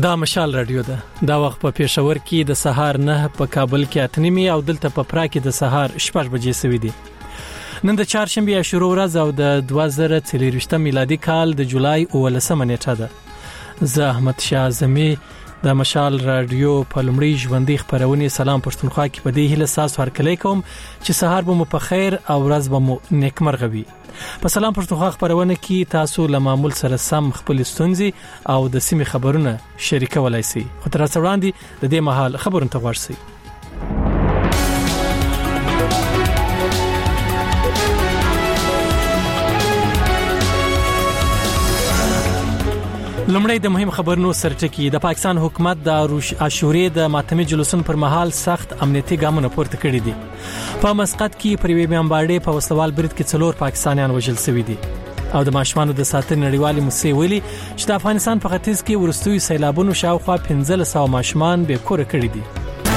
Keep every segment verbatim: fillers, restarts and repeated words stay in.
دا مشال رادیو ده. دا وخت په پېښور کې د سهار نه، په کابل کې اته نیمې او دلته په پرا کې د سهار شپږ بجې سوي دي. نن د چهارشنبه شروع ورځ او د دوه زره څلوېښتم میلادي کال د جولای اوولسمه نیټه ده. زه احمد شاه اعظمي د مشال رادیو په لومړي ژوندۍ خبرونه سلام پښتونخوا کې په دې هیله ساس ورکلې کوم چې سهار به مو په خیر او ورځ به مو نیکمرغه وي. په سلام پښتونخوا خبرونه کې تاسو له معمول سره سم خپل ستونزې او د سیمې خبرونه شریکولای شئ. خو تر څو وړاندې د دې مهال خبرونه ته ورسئ. لومړی د مهم خبرونو سرټکی. د پاکستان حکومت د عاشورې د ماتمي جلوسونو پر مهال سخت امنیتي ګامونه پورته کړي دي. په مسقط کې پر وی میانباړې په وسوال برید کې څلور پاکستانیان وژل شوي دي او د ماشومانو د ساتنې نړیوالې موسسې ویلي چې د افغانستان په ختیځ کې ورستوي سیلابونو شاوخوا پنځه سوه ماشومان بې کوره کړي دي.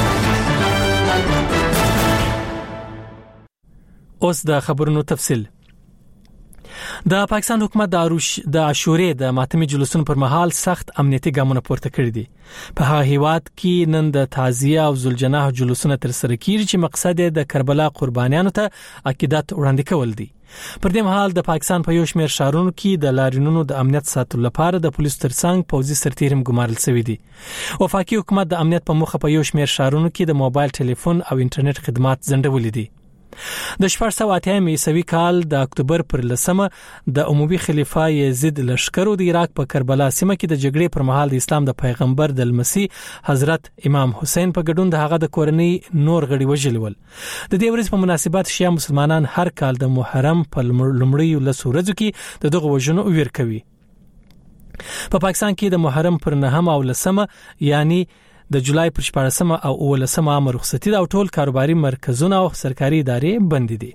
اوس د خبرونو تفصیل. د پاکستان حکومت د عروش د عاشورې د ماتمي جلوسونو پر مهال سخت امنیتي ګامونه پورته کړي دي. په هغه هیواد کې نن د تعزیه او ذوالجناح جلوسونه تر سره کیږي چې مقصد یې د کربلا قربانیانو ته عقیدت وړاندې کول دي. پر دې مهال د پاکستان په یو شمېر ښارونو کې د لاریونونو د امنیت ساتلو لپاره د پولیسو ترڅنګ پوځي سرتیرم ګمارل شوی دي. وفاقي حکومت د امنیت په موخه په یو شمېر ښارونو کې د موبایل ټلیفون او انټرنیټ خدمات ځنډولې دي. د شپږ سوه اتیا عیسوي کال د اکتوبر پر لسمه د عمومي خلیفہ یزید لشکرو د عراق په کربلا سیمه کې د جګړې پر مهال د اسلام د پیغمبر د لمسی حضرت امام حسین په ګډون د هغه د کورنۍ نور غړي وژل ول. د دې ورځې په مناسبت شیعه مسلمانان هر کال د محرم په لومړیو لسو ورځو کې د دغه وژنو ویر کوي. په پاکستان کې د محرم پر نهم او لسمه یعنی د جولای پر شپږمه او اوولسمه عام رخصتي او ټول کاروباري مرکزونه او سرکاري ادارې بند دي.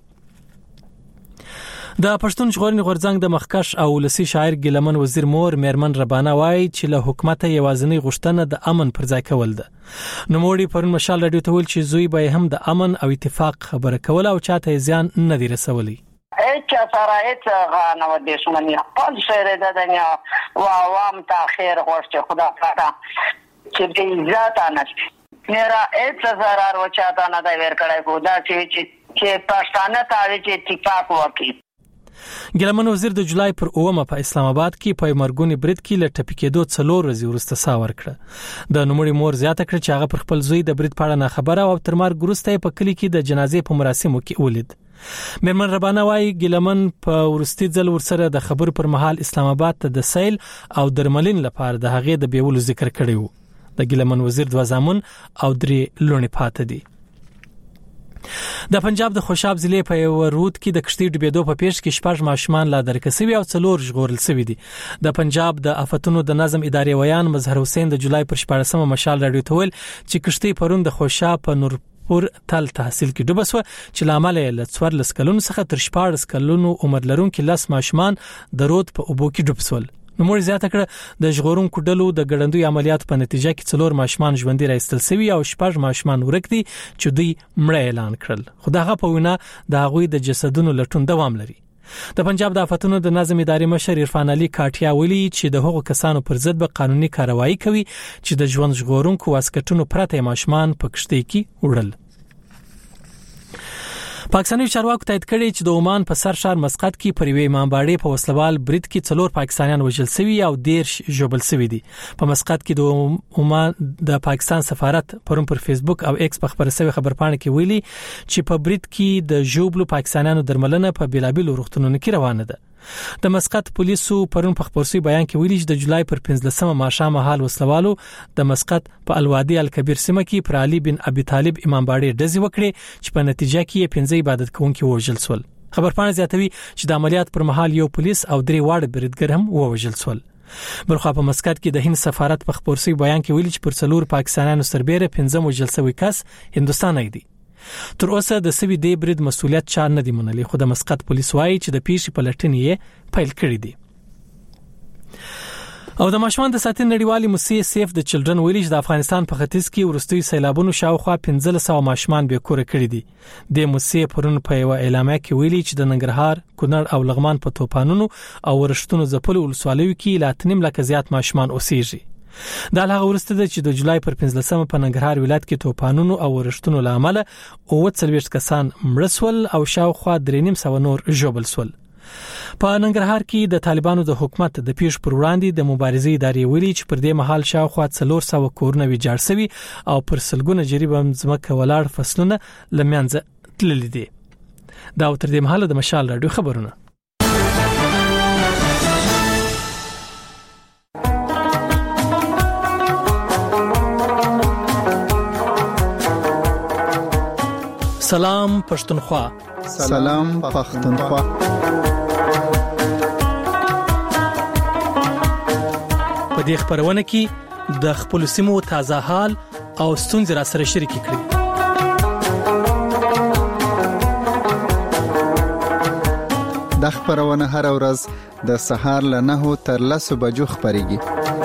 د پښتون ژغورنې غورځنګ د مخکښ او ولسی شاعر ګیلمن وزیر مور میرمن ربانه وایي چې له حکومت یوازینی غوښتنه د امن پر ځای کول ده. نوموړي پرون مشال رادیو ته ویل چې زوی به هم د امن او اتفاق خبره کول او چاته زیان نه دی رسولي. هیچ سرایت غانو دشمنی خپل شهر د دنیا او عوام تاخير غوښته خدا تعالی چې د عزت انشت میرا ایت زرار و چاته نه دا ور کړای کو دا چې چې پښتانه تاوی چې اتفاق وکړي. ګیلمن وزیر د جولای پر اومه په اسلام آباد کې په مرګونی برید کې ل ټپی کېدو څلور ورځې وروسته سا ورکړه. د نوموړي مور زیاته کړ چې هغه پر خپل زوی د برید په اړه نه خبره او تر مرګ وروسته په کلی کې د جنازې په مراسمو کې ولید. میرمن ربانه وايي ګیلمن په ورستي ځل ورسره د خبرو پر مهال اسلام آباد ته د سیل او درملین لپاره د هغې د بیولو ذکر کړی و. د ګیلمن وزیر دوه زامن او درې لونی پاتې دي. د پنجاب د خوشاب ضلع په ورود کې د کشتۍ ډوبېدو په پیښ کې شپږ ماشومان لا درکسوي او څلور ژغورل شوي دي. د پنجاب د آفتونو د نظم ادارې ویان مظهر حسین د جولای پر شپږمه مشال رادیو ته ویل چې کشتۍ پرون د خوشاب په نور پور تل تحصیل کې ډوبه شو چې لامل یې له څوارلس کلونو څخه تر شپاړس کلونو عمر لرونکي لس ماشومان د رود په اوبو کې ډوب شول. نوموړي زیاته کړه د ژغورونکو ډلو د ګړندوی عملیاتو په نتیجه کې څلور ماشومان ژوندۍ راایستل شوي او شپږ ماشومان ورک دي چې دوی مړه اعلان کړل. خو دغه په وینا د هغوی د جسدونو لټون دوام لري. د پنجاب د آفتونو د نظم ادارې مشر عرفان علي کاټیا ویلي چې د هغو کسانو پر ضد به قانوني کاروایی کوي چې د ژوند ژغورونکو واسکټونو پرته ماشومان په کشتۍ کې وړل. پاکستاني چارواکو تایید کړي چې د عمان په سر شهر مسقط کې پر وی امامباړې په وسلوال برید کې څلور پاکستانیان وژل شوي او دیرش ژوبل شوي دي. په مسقط کې د عمان د پاکستان سفارت پرون پر فیسبوک او ایکس په خبر شوی خبرپاڼه کې ویلي چې په برید کې د ژوبلو پاکستانیانو درملنه په بیلابیلو روغتونونو کې روانه ده. د مسقط پولیسو پرون په خبرسي بیان کې ویلي چې د جولای پر پنځلسمه ماښام مهال وسلوالو د مسقط په الوادي الکبیر سیمه کې پر علي بن ابي طالب امامباړې ډزې وکړې چې په نتیجه کې پنځه عبادت کوونکي وژل شول. خبرپاڼه زیاتوي چې د عملیات پر مهال یو پولیس او درې واړه بریدګر هم ووژل شول. بلخو په مسقط کې د هند سفارت په خبرسي بیان کې ویلي چې پر څلور پاکستانیانو سربېره پنځه وژل شوي کس هندستاني دي. تر اوسه د سوي دی برید مسولیت چا نه دی منلي، خو د مسقط پولیس وایي چې د پیښې پلټنې یې پیل کړې دي. او د ماشومان د ساتنې نړیوالې موسسې سیف د چلډرن ویلي چې د افغانستان په ختیځ کې ورستوي سیلابونو شاوخوا پنځه سوه ماشومان بې کوره کړي دي. د موسسې پرون په یو اعلامیه کې ویلي چې د ننګرهار، کونړ او لغمان په توپانونو او ورښتونو ځپلو ولسوالیو کې لا اته نیم لکه زیات ماشومان اوسېږي. دا لا ورسته د چې د جولای پر پنځلسمه په ننګرهار ولایت کې توپانونو او ورښتونو لامل او څلوېښت کسان مړ شول او شاوخوا درې نیم سوه نور ژوبل شول. په ننګرهار کې د طالبانو د حکومت د پیښ پر وړاندې د مبارزې ادارې ویلي چې پر دې مهال شاوخوا څلور سوه کورونه ویجاړ شوي او پر سلګونه جریبه ځمکه ولاړ فصلونه له منځه تللي دي. دا تر دې مهاله د مشال رادیو خبرونه. سلام پښتونخوا. سلام پښتونخوا. په دې خبرونه کې د خپل سیمو تازه حال او ستونزې را سره شریک کړي. د خبرونه هر ورځ د سهار له نهو تر لسو بجو خبريږي.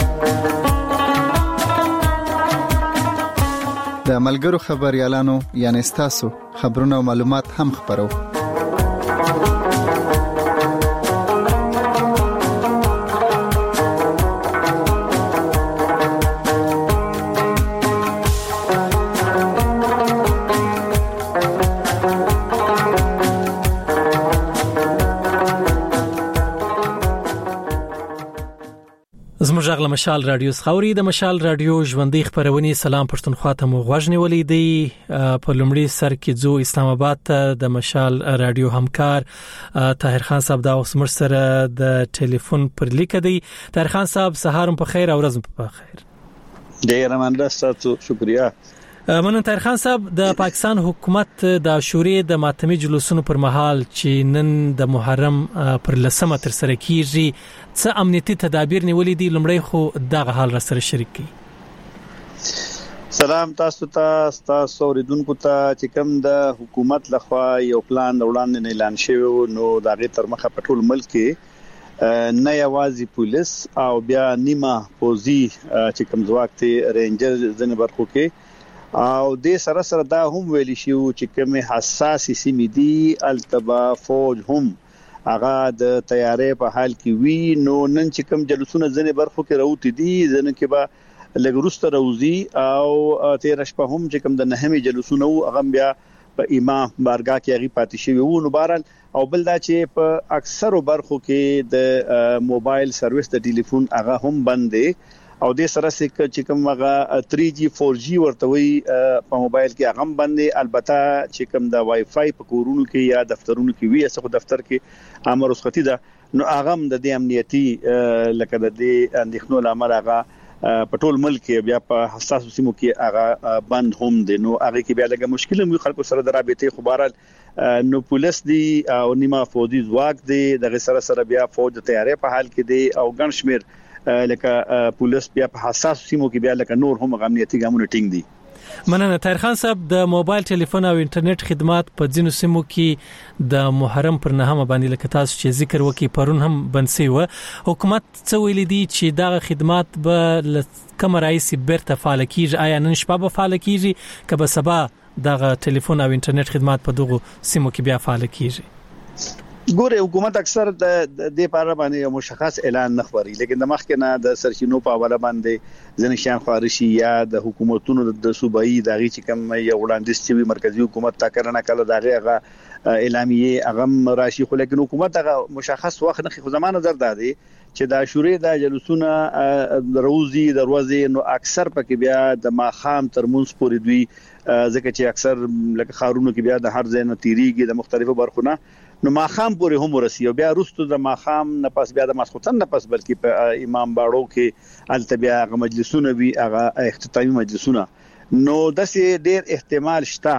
د ملګرو خبريالانو یعنی تاسو خبرونه او معلومات هم خبرو. زموږ غږ مشال رادیو خوري د مشال رادیو ژوندۍ خبرونه. سلام پښتونخوا ته مو غوښنه ولې دی. په لومړي سر کې جو اسلام آباد ته د مشال رادیو همکار طاهر خان صاحب دا اوس مر سره د ټلیفون پر لیک دی. طاهر خان صاحب سهار په خیر او ورځ په خیر. ډیر مننه ستاسو، شکریا. مننه طاهر خان صاحب. د پاکستان حکومت د عاشورې د ماتمي جلوسونو پر مهال چې نن د محرم پر لسمه تر سره کیږي څه امنیتي تدابیر نیولې دي، لمړی خو دغه حال را سره شریک کړي. سلام تاسو ته، تاسو اوریدونکو ته چې کوم د حکومت لخوا یو پلان وړاندې اعلان شوی نو دغه تر مخه په ټول ملک کې نه یوازې پولیس او بیا نیمه پوزي چې کوم ځواک ته رینجر ځنه برخو کې او د سره سره دا هم ویل شي چې کوم حساس سیمې دي التبا فوج هم هغه د تیارې په حال کې وی. نو نن چې کوم جلوسونه ځنه برخو کې راوتی دي ځنه کې به لګروسته روزي او تیر شپه هم چې کوم د نهمه جلوسونه هغه بیا په امام بارګه کې هغه پاتې شوی وو. نو بهرال او بل دا چې په اکثرو برخو کې د موبایل سرویس د ټلیفون هغه هم بند دي او د سره چې کوم هغه تھری جی فور جی ورته وي په موبایل کې هغه باندې. البته چې کوم د وای فای په کورونو کې یا دفترونو کې وي څه دفتر کې امر رخصتي ده نو هغه د دې امنیتي لکه د دې اندېښنو لامل هغه په ټول ملک کې بیا په حساس سیمو کې هغه بند هم دي. نو هغه کې بیا لږه مشکل هم خلکو سره د رابطې خبرال نو پولیس دی او نیمه فوجي ځواک دی دغه سره سره بیا فوج د تیارې په حال کې دی او ګڼ شمیر لکه پولیس بیا په حساس سیمو کې بیا لکه نور هم امنیتي ګامونه ټینګ دي. مننه طاهر خان صاحب. د موبایل ټلیفون او انټرنیټ خدمات په ځینو سیمو کې د محرم پر نهمه باندې لکه تاسو چې ذکر وکي پرون هم بند شوی و. حکومت څه ویل دي چې دا خدمات به کوم رئیس بیرته فعال کیږي؟ آیا نن شپه به فعال کیږي که به سبا دغه ټلیفون او انټرنیټ خدمات په دغه سیمو کې بیا فعال کیږي؟ ګوره حکومت اکثر د دې لپاره باندې یو مشخص اعلان نه خبري، لیکن د مخکنه د سرچینو په حواله باندې ځنې شان خارشي یا د حکومتونو د صوبایي دغه چې کوم یو وړاندیز چې مرکزی حکومت تا کړنه کله دغه اعلامیه هغه راشي، خو لیکن حکومت هغه مشخص وخت نه خو زمانه نظر دادي چې د عاشورې د جلوسونه روزي دروازې نو اکثر پکې بیا د ماخام تر منځ پورې دوی ځکه چې اکثر لکه خارونو کې بیا د هر ځای نه تیریږي د مختلفو برخونه نو ماخام پورې هم ورسی او بیا روستو د ماخام نه پس بیا د ماسخوتن نه پس بلکې په امام باړو کې التبیا غ مجلسونه وی هغه اختتامي مجلسونه نو د سې ډیر احتمال شته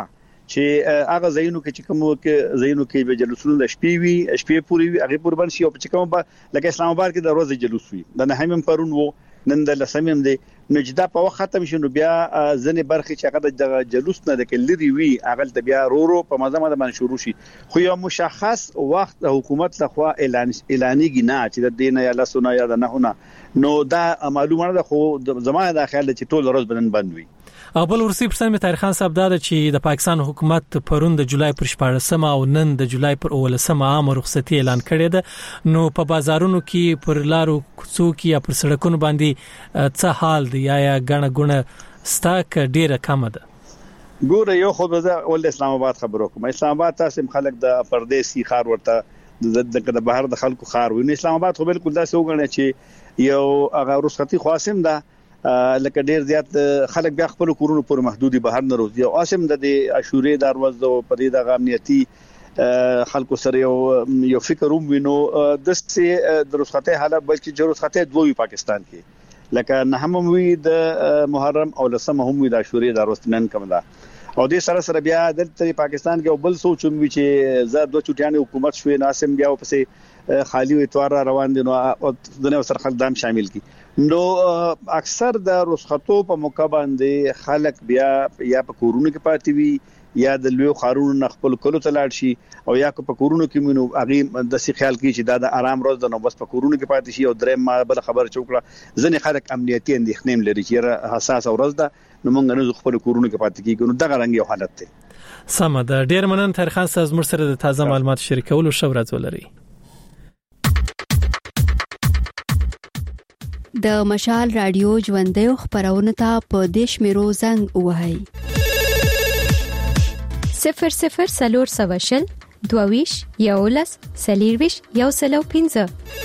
چې هغه زینو کې چې کوم کې زینو کې به جلوسونه د شپې وی شپې پورې وی هغه پور باندې او چې کوم به لکه اسلام آباد کې د ورځې جلوس وی د نه هم پرون وو نن د لسمیم دی نجدا په وخت ختم شنو بیا ځنې برخه چې هغه د جلوس نه د کلری وی هغه ته بیا رورو په مزه مده باندې شروع شي خو یو مشخص وخت د حکومت لخوا اعلان اعلانېږي نه چې د دینه یا لسونه یا د نهونه نو دا معلومه ده خو زمانه د خیال چې ټول ورځ بدن بند وي بل ورسي پرسن می طاهر خان صاحب دا چې د پاکستان حکومت پرون د جولای پر شپاړسمه او نن د جولای پر اولسمه عام رخصتي اعلان کړې ده، نو په بازارونو کې پر لارو کوڅو کې یا پر سړکونو باندې څه حال دی؟ یا غنه غونه ستاک ډیره کم ده؟ ګوره یو خو د ول اسلام آباد خبرو کوم. اسلام آباد تاسو خلک د پردیسي خار ورته د د بهر د خلکو خار وي. اسلام آباد خو بالکل داسې وګڼي چې یو هغه رخصتي خاصم ده، لکه ډیر زیات خلک بیا خپل کورونو پر محدودي بهر نه روزي او اسم د عاشورې د ورځو په دې د امنیتي خلکو سره یو یو فکر ومنو د ستې د رخصتي حاله بلکې چې رخصتي دوی پاکستان کې لکه نه هم وي د محرم او لسمه هم وي د عاشورې د ورځ نن کوم ده او دې سره سره بیا د پاکستان کې بل سوچوم وی چې زه دوه چټیانې حکومت شوې ناسم بیا پسې خالی وي توار روان دي نو د نو سره خلک دام شامل کی نو اکثر د رخصتو په موقع باندې خلک بیا یا په کورونو کې پاتې وي یا د لوی خارونو خپل کلو ته لاړ شي او یا په کورونو کې مينو اغه د سي خیال کې چې دا د آرام روز د نو بس په کورونو کې پاتې شي او درې ما بل خبر چوکړه ځنې خلک امنیتي اندېښنې لري چې حساس ورځ ده نو موږ نه خپل کورونو کې پاتې کیږو. نو دغه رنګ یو حالت دی. سم ده. ډیر مننه طاهر خان صاحب زموږ سره د تازه معلومات شریکولو شو ورځ ولري. د مشال رادیو ژوندې خبرونه ته په دیش میرو زنګ وهاي صفر صفر سلور سواشل دوویش یولس سلیرویش یو سلو پینزه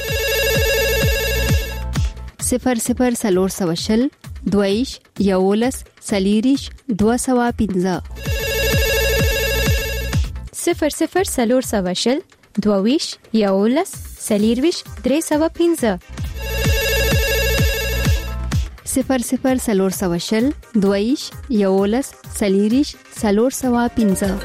صفر صفر سلور سواشل دویش یولس سلیریش دو سوا پینزه صفر صفر سلور سواشل دوویش یولس سلیرویش درې سوا پینزه صفر صفر سلور سواشل دویش یولس سلیریش سلور سوا پینزه.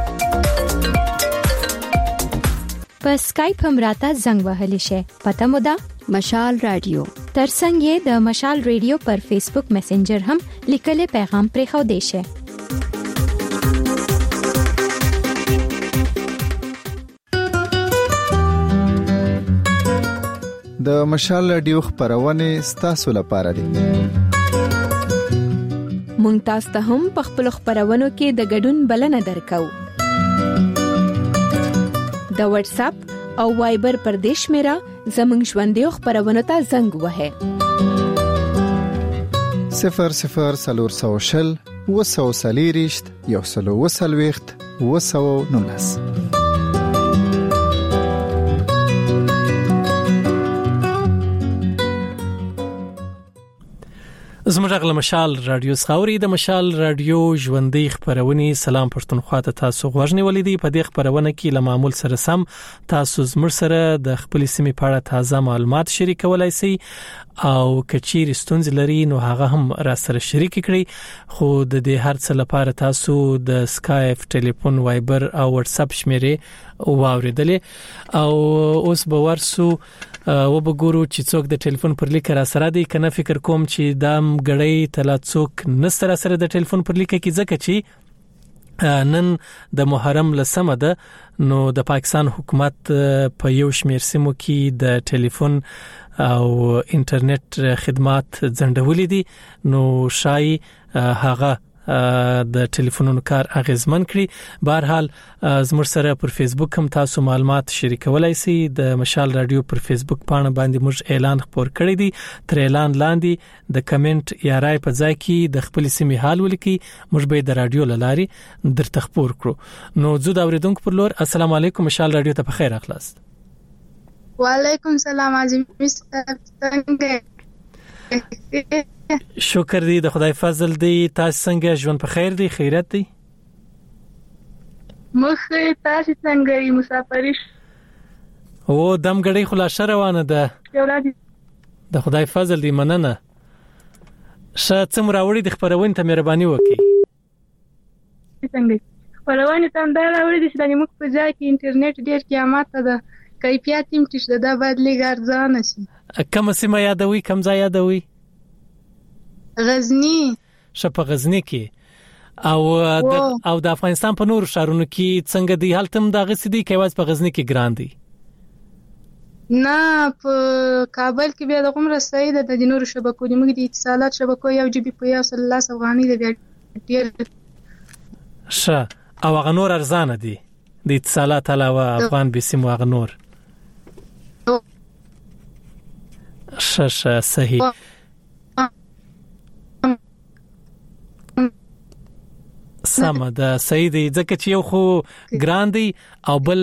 په سکایپ هم راته زنګ وهلی شي. پته مو ده مشال رادیو. ترڅنګ یې د مشال رادیو پر فیسبوک میسنجر هم لیکل پیغام پرې خو دی شي. د مشال رادیو خبرونه ستاسو لپاره دي. مونږ تاسو ته هم په خپل خبرونو کې د ګډون بلنه درکو. د واتس اپ او وایبر پر دیش میرا زمنګ ژوندې خبرونه ته زنګ وهه صفر صفر سلور سوشل وسو سلیریشت یو سلو وسلويخت وسو نونس. زموږ غل مشال رادیو خاوري د مشال رادیو ژوندۍ خبرونه سلام پښتونخوا ته تاسو غوښنی ولیدي. په دې خبرونه کې له معمول سره سم تاسو زموږ سره د خپل سیمې په اړه تازه معلومات شریکولای شئ او کچیر ستونز لري نو هغه هم را سره شریک کړئ. خو د دې هر څه لپاره تاسو د سکایپ ټلیفون وایبر او واتس اپ شمیرې واوریدلې او اوس به ورسو و بګورو چې څوک د ټلیفون پر لیک را سره دی. کنه فکر کوم چې دام غړی تلا څوک نستر سره د ټلیفون پر لیک کې ځکه چې نن د محرم لسمه ده نو د پاکستان حکومت په یو شمیر سیمو کې د ټلیفون او انټرنیټ خدمات ځنډولې دي نو شای هغه د ټلیفونونو کار اغیزمن کړي. بهر حال زموږ سره پر فیسبوک هم تاسو معلومات شریکولای شئ. د مشال رادیو پر فیسبوک پاڼه باندې موږ اعلان خپور کړی دی. تر اعلان لاندې د کمنټ یا رائے په ځای کې د خپل سیمې حال ولیکي. موږ به د رادیو لاري درته خپور کړو. نو زه دا اوریدونکو پر لور السلام علیکم مشال رادیو ته په خیر اخلاص. وعلیکم السلام عظیم څنګه شکر دی د خدای فضل دی. تاسو څنګه ژوند په خیر دی خیرت دی؟ مخ تاسو څنګه یې مسافریش او دم غړې خلاص روانه ده د خدای فضل دی مننه. شاته څومره وړي د خبرونه ته مهرباني وکړئ. څنګه خبرونه ته دا راوړي چې د موږ په ځای کې انټرنیټ ډیر قیامت ده کیفیت هم چې دا باید لږ ارزانه شي. کوم سیمه یادوي کوم ځای یادوي؟ غزنی. شپه غزنی کې او د او د افغانستان په نور شهرونو کې څنګه دی حالتم دا غسي دی کې واز په غزنی کې ګران دی؟ نه په کابل کې بیا د کوم رسۍ د نور شبکو د موږ د اتصالات شبکو یو جی بي په یو سل الله افغاني د ډیر ښه. او هغه نور ارزانه دي د اتصالات علاوه افغان بي سیم هغه نور؟ ښه ښه صحیح. سمه ده، صحیح دی. ځکه چې یو خو ګران دی او بل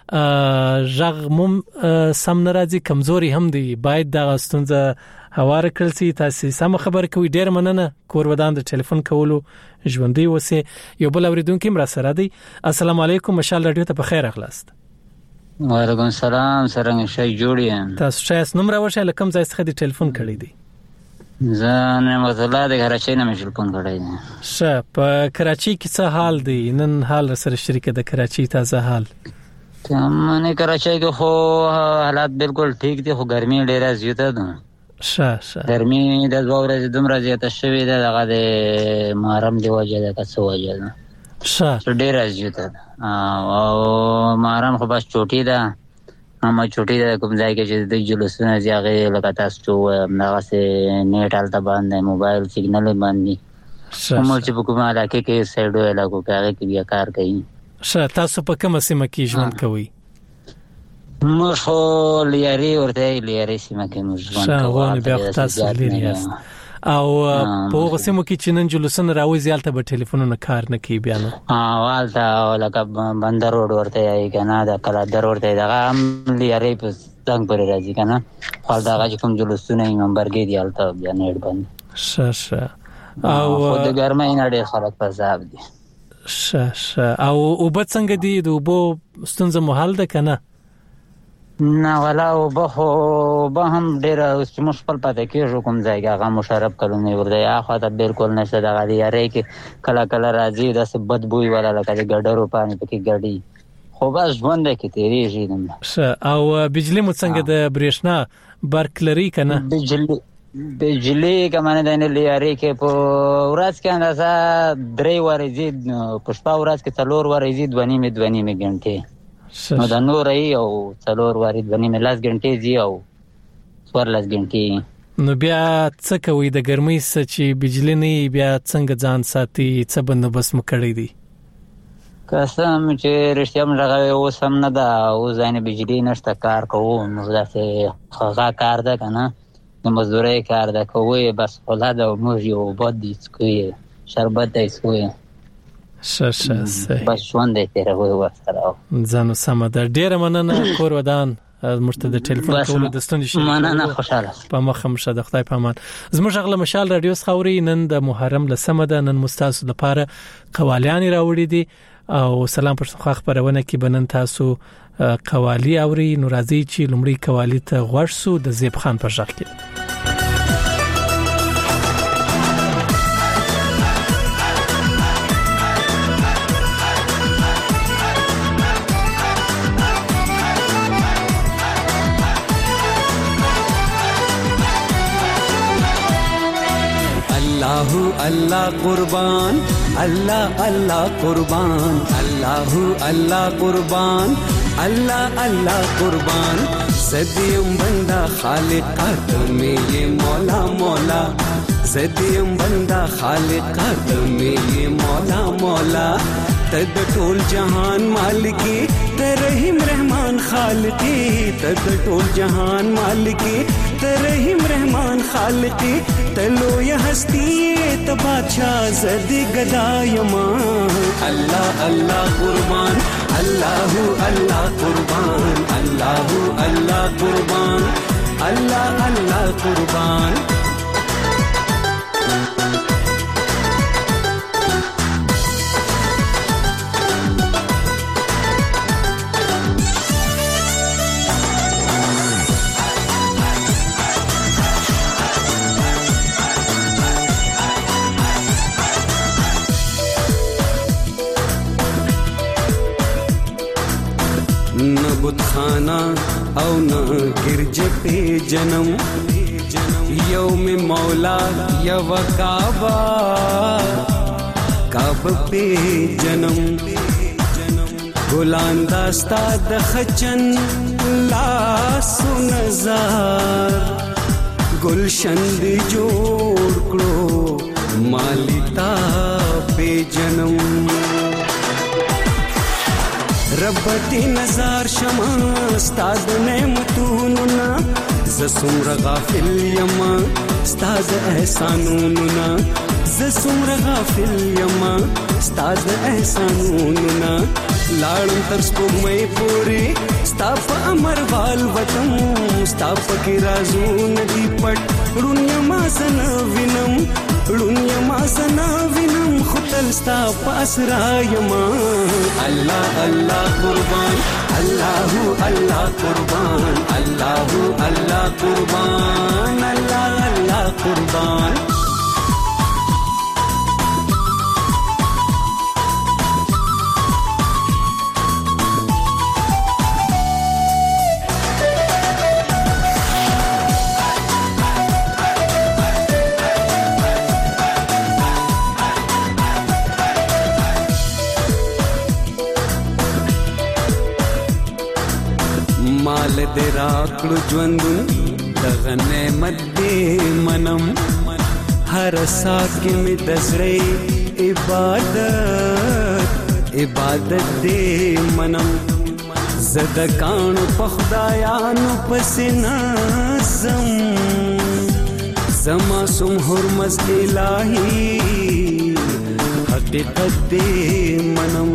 ژغ مم سم ناراضي کمزوري هم دی. باید دا ستونزه هواره کړل سي. تاسو سم خبر کوي. ډیر مننه کور ودان د ټلیفون کولو ژوندۍ وسه. یو بل اوریدونکو مر سره دی. السلام علیکم، مشال رادیو ته په خیر اخلاست. وعلیکم السلام، څنګه شای جوړی؟ تاسو شایس نوم راوښه لکم ځای څخه د ټلیفون کړی دی؟ زه نعمت الله د کراچۍ نه ټلیفون کړی دی. ښه، په کراچۍ کې څه حال دی؟ نن حال سره شریک د کراچۍ تازه حال؟ تمنه کراچۍ کې خو حالات بالکل ټیک دي، خو ګرمي ډیره زیاته ده. ښه ښه. ګرمي د دوه ورځې دومره زیاته شوې ده، دغه د محرم دی وجه ده، څه وجه ده. ښه، ډیره زیاته ده. او محرم خو بس چوټي ده، اما چوټي ده کوم ځای کې چې د جلوسونه زیاغه لکه تاسو هغه سه نیټ الته باندې موبایل سیګنل باندې کوم چې په کومه علاقه کې سایډو علاقو کې هغه کې بیا کار کوي. ښه، تاسو په کومه سیمه کې ژوند کوئ؟ موږ خو لیاري ورته لیاري سیمه کې موږ ژوند کوو. ښه، وانه بیا تاسو لیاري یاست. او په هغه سیمه کې چې نن جلوسونه راوځي الته به ټلیفونونه کار نه کوي بیا نو؟ ها، والته لکه بندر روډ ورته یې کنه، دا کلا در ورته دغه هم لیاري په څنګه پر راځي کنه. خو دا چې کوم جلوسونه یې نمبرګي دی الته بیا نیټ باندې. ښه ښه. او خو د ګرمۍ نه ډېر خلک په عذاب دي. ښه ښه. او اوبه څنګه دي؟ د اوبو ستونزه مو حل ده کنه؟ نه ولا اوبه خو به هم ډېره اوس چې موږ خپل پاتې کېږو کوم ځای کې هغه مشرب کلونې ورده هاخوا ته بالکل نشته. دغه لیارۍ کې کله کله راځي داسې بد بوی والا لکه د ګډرو پانې پکې ګډي، خو بس ژوند کې تېرېږي. ښه. او بجلي مو څنګه د برېښنا برق لري کنه؟ بجلي بجلی کمانه د لیاري کې په ورځ کې اندازه درې ورځې په شپه ورځ کې څلور ورځې دوه نیمه دوه نیمه غنټې نو د نور ای او څلور ورځې دوه نیمه لاس غنټې دی او څوار لاس غنټې. نو بیا څه کوي د ګرمۍ څخه چې بجلی نه بیا څنګه ځان ساتي؟ څه بندوبست مو کړی دی؟ قسم چې رښتیا موږ هغه اوس هم نه ده، اوس ځینې بجلی نشته، کار کوو موږ داسې هغه کار ده که نه د مزدورۍ کار ده کوی، بس خوله ده او موږ یو اوبه دي څکوی، شربت دی څکوی، ښه ښه صحیح، بس ژوند دی تېروي ورسره. ځانو سمه ده. ډېره مننه کور ودان موږ ته د ټلیفون کولو د ستونزې شي. مننه، خوشاله په مخه مشه د خدای په امان. زموږ غله مشال رادیو خوري نن د محرم لسمه ده، نن مستاسو لپاره قوالیان راوړي دي او سلام پښتونخوا خبرونه کې بنن تاسو قوالی اوري. نو راځي چې لومړی قوالی ته غوښ سو د زیب خان په ژغ کې. अल्लाह अल्लाह कुर्बान, अल्लाह अल्लाह कुर्बान, अल्लाह अल्लाह कुर्बान, अल्लाह अल्लाह कुर्बान, ज़दियम बंदा खालिक़ात में ये मौला मौला, ज़दियम बंदा खालिक़ात में ये मौला मौला, तद टोल जहान मालिकी तरहीम रहमान खालिकी, तद टोल जहान मालिकी तरहीम रहमान खालिकी, तलो ये हस्ती त बादशाह ज़दी गदायमा, अल्लाह अल्लाह कुर्बान, अल्लाह अल्लाह कुर्बान, अल्लाह अल्लाह कुर्बान, अल्लाह अल्लाह कुर्बान. न बुतखाना औ न गिरज पे जन्म, यौम मौला यव काबा, काब पे जन्म, गुलाम दास्ता दखचन लासु नजार, गुलशन दी जोड़ करो मालिता पे जन्म रब ती नजार शमा استاد نعمتوننا زسمر غافل یما استاد احسانوننا زسمر غافل یما استاد احسانوننا لاړم تر سپوږمۍ پورې ستا په امر وال وطن ستا په رازون دی پټ ړونیا ما سن وینم ړونیا ما سن وینم خپل ستا په اسرا یما الله الله قربان الله الله قربان الله الله قربان الله الله قربان مال دې راکړو ژوندون دغه نعمت دې منم هر سات کې مې د زړه عبادت عبادت دې منم زد کانو په خدایانو پسې نازم زما سم حرمت الهي حقیقت دې منم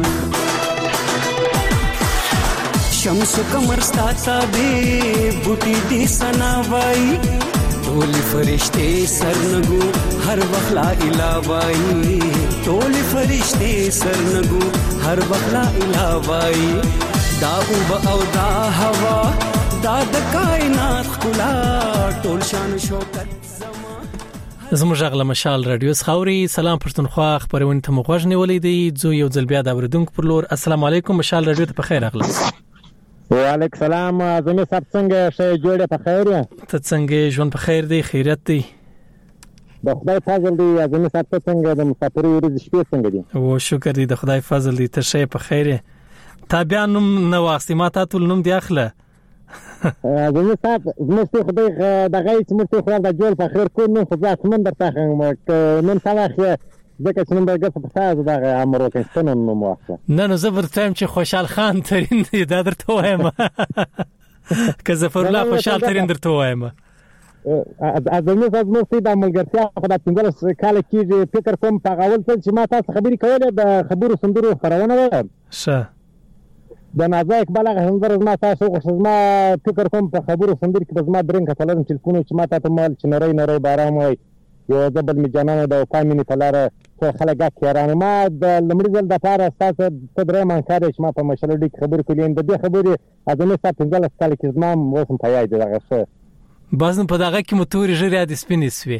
شمس کمر ستا تابع بوټي دي سناوي ټول فرشتي سرنګو هر وخت لا اله وای ټول فرشتي سرنګو هر وخت لا اله وای دا او او دا هوا دا د کائنات خلا ټول شان شوکت زموږ غلا مشال رادیو خاوري سلام پښتونخوا خبرونه ته مغوښ نیولې دي جو یو ځل بیا د اوریدونکو پر لور السلام علیکم مشال رادیو ته په خیر اغلا وعلیکم السلام زمي صاحب څنګه شې جوړه په خیر ته څنګه ژوند په خیر دی خیرت دی د خدای فضل دی زمي صاحب څنګه د مسافرۍ ورځ شپې څنګه دي او شکر دی د خدای فضل دی ته شې په خیر تابعانم نو واستمات ټول نوم دی اخله زمي صاحب زموږ خدای د غیث مرته خو د جوړ په خیر کو نو خو ځات مندر تاخه نن سبا ځکه چې نن برګه په تاسو دغه امر وکړم نو موافقه نه نو زبر تایم چې خوشحال خان ترين دی دا درته وایم که ظفر الله خوشحال ترين درته وایم ازمه زموږ سي د ملګرتیا په د پنځه کال کې فکر کوم په اول څه چې ما تاسو خبرې کولې د خبرو سندرو خبرونه ده شه د نازک بلغه هندر ما تاسو خو ما فکر کوم په خبرو سندر کې د ما درنګ کتلم چې کوم چې ما تاسو مال چې نری نری بارام وای یو ځبل می جنانه د قامینی په لار څو خلک کېرانه ما د لمړي ځل د پاره اساس تدرې من کار چې ما په مشله ډیک خبر کولین د دې خبرې اځنه سات پنځه کال کې زما موسم پیاي دغه څه بازن په دغه کې موتوري جری د سپینې سوي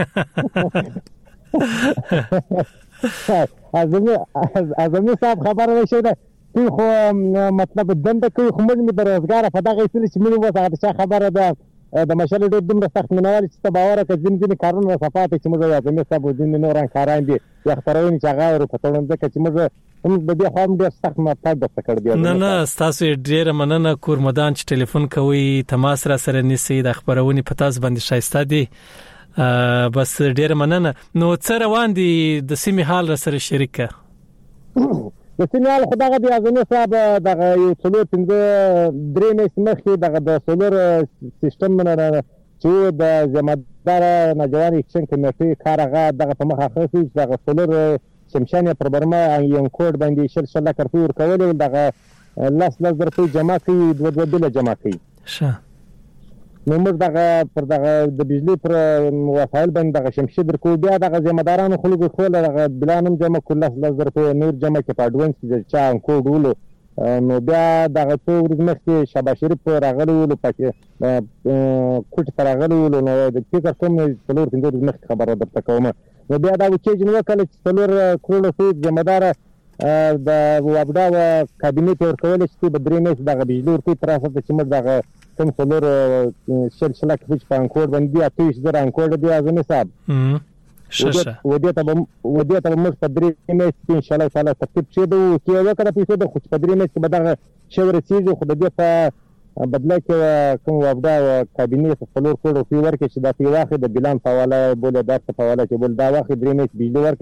اځنه اځنه صاحب خبره وشي ده خو مطلب دنده کوي خو موږ می د روزګار په دغه څه چې موږ وځه چې خبره ده د مشله ډېر دومره سخت منوال چې ته باور وکړې ځین ځین کارونه صفات چې موږ یې زمي صاحب ځین نوران کاران دي یا خبرونه چې هغه ورو په تړون ځکه چې موږ هم د دې خام ډېر سخت مطلب د فکر دی نه نه تاسو ډېر مننه کور مدان چې ټلیفون کوي تماس را سره نسی د خبرونه په تاسو باندې شایسته دي بس ډېر مننه نو څه روان دي د سیمه حال را سره شریکه د سینوال خدای دی ازنه صاحب دغه یو څلور پنځه درې مې مخکې دغه د سولر سیستم نه چې د زمادار نجوان اکشن کمیټې کارغه دغه په مخه خاصي دغه سولر شمشانه پروګرام یو کوډ باندې شل شل کړو ورکول دغه لاس لاس درته جمع کوي د دوه بل جمع کوي شه نو موږ دغه پر دغه د بجلی پر وسایل باندې دغه شمشې درکو بیا دغه ځمدارانو خلکو خپل دغه بلانم جمع کول لاس درته نور جمع کې پادوان چې چا کوډ ولو نو بیا دغه څو ورځې مخکې شاباش شریف راغلی ولو پکې کوټ راغلی ولو نو د فکر کوم څلور پنځه ورځې مخکې خبره درته کوم نو بیا دا چې جنو کله چې څلور کروڑ سو ځمدار د وابډا کابینټ ورکول چې د درې مې دغه بجلی ورته تر اساس چې موږ دغه کوم څلور شل شل کې په انکور باندې اته زره انکور دی ازمه صاحب ششه ودې ته ودې ته موږ په درې مې ان شاء الله تعالی ترتیب شي دوی چې یو کړه پیسې د خو په درې مې کې بدغه شور سیزو خو دې په بدله کې کوم وابدا کابینې په څلور کروڑ په ورکې چې د پیواخه د بلان حواله بوله د حواله چې بول دا واخه درې مې بجلی ورکې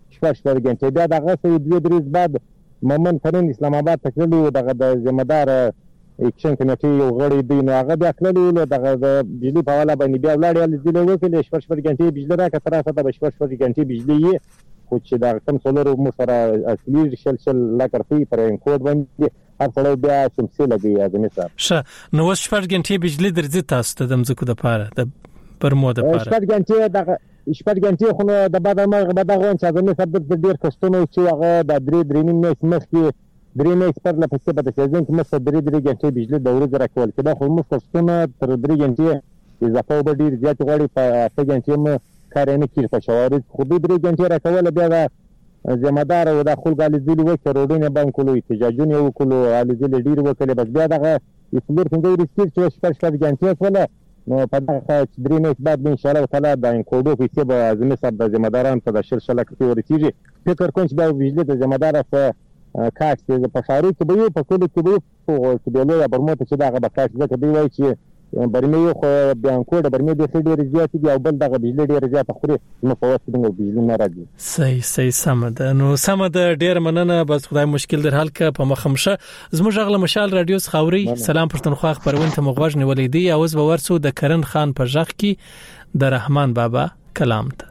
شپږ شپږ غنټې. بیا دغه څه دوه درې بعد مومن فرین اسلام آباد ته تللی دغه د ذمہدار اکشن کمیټې یو غړی دی، نو هغه بیا تللی دغه د بجلی په حواله باندې بیا ولاړ یال ځله وکړي شپږ شپږ غنټې بجلی راکړه، تر اوسه د شپږ شپږ غنټې بجلی یې خو چې دا کم سولر مو سره اصلي شل شل لکرفي پر کوډ باندې هر څه بیا شمسي لګي اذن صاحب. ښه، نو شپږ غنټې بجلی درځي تاسو ته د مزکو د پاره د پرمو د پاره شپږ غنټې دغه شپږ غنټې خو نو د بعد مرغ به دغه چې اذن صاحب د ډیر کستونو چې هغه د درې درې نیم مخ کې درې مې پر لپاره په تاسو کې مست درې درې غنټې بجلی د ورځې راکول کېده، خو موږ کستونه تر درې غنټې اضافه به ډیر زیات غوړي په څه غنټې مې کار نه کیږي په شوارد خو درې غنټې راکول بیا د ذمہدار او د خلک علیزلی وکړو روډونه باندې کولو احتجاجونه وکړو علیزلی ډیر وکړي، بس بیا دغه یو څلور څنګه ریسکیټ چې شپږ شپږ غنټې ولا نو په دغه درې مې بعد ان شاء الله تعالی د کوډو په څیر به ازمه صاحب د ذمہداران په شل شل کې ورتيږي. فکر کوم چې د بجلی د ذمہدار په کاټ چې په شاري کې به یو په کولو کې به په چې د لوی برموت چې دغه به کاټ ځکه دی وای چې برمې خو بیان کوډ برمې د ډېر زیات دي او بل دغه بجلی ډېر زیات خوري نو په واسطه د بجلی نه راځي. صحیح صحیح سم ده. نو سم ده، ډېر مننه، بس خدای مشکل در حل ک په مخمشه زموږ غل مشال رادیو خاوري سلام پښتونخوا خبرونه ته مغوج نیولې دی اوس به ورسو د کرن خان په ژغ کې د رحمان بابا کلام ته.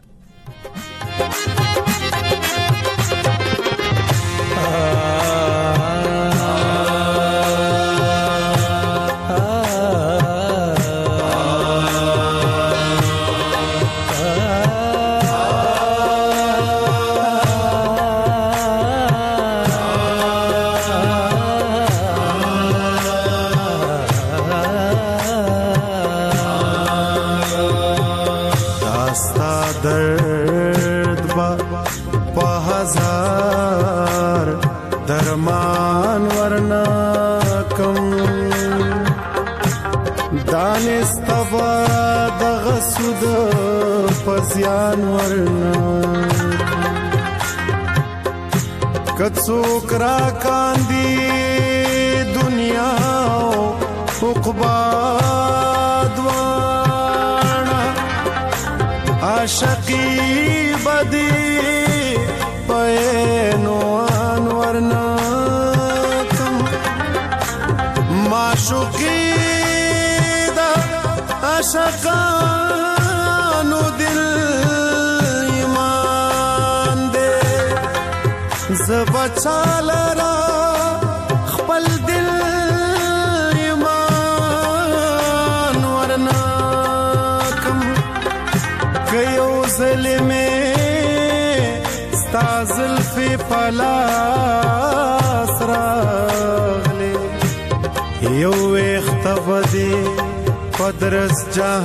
پزیان ورنا کڅوک را کاندي دنیا او عقبا دوانا عاشقی بدی پینو انورنا کم معشوقی دا عاشقان بچالرا خپل دل ایمان ورنا کم کيو ظلمه استازل فی پلاس راغله یو اختبدی قدرس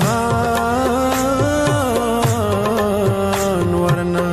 جهان ورنا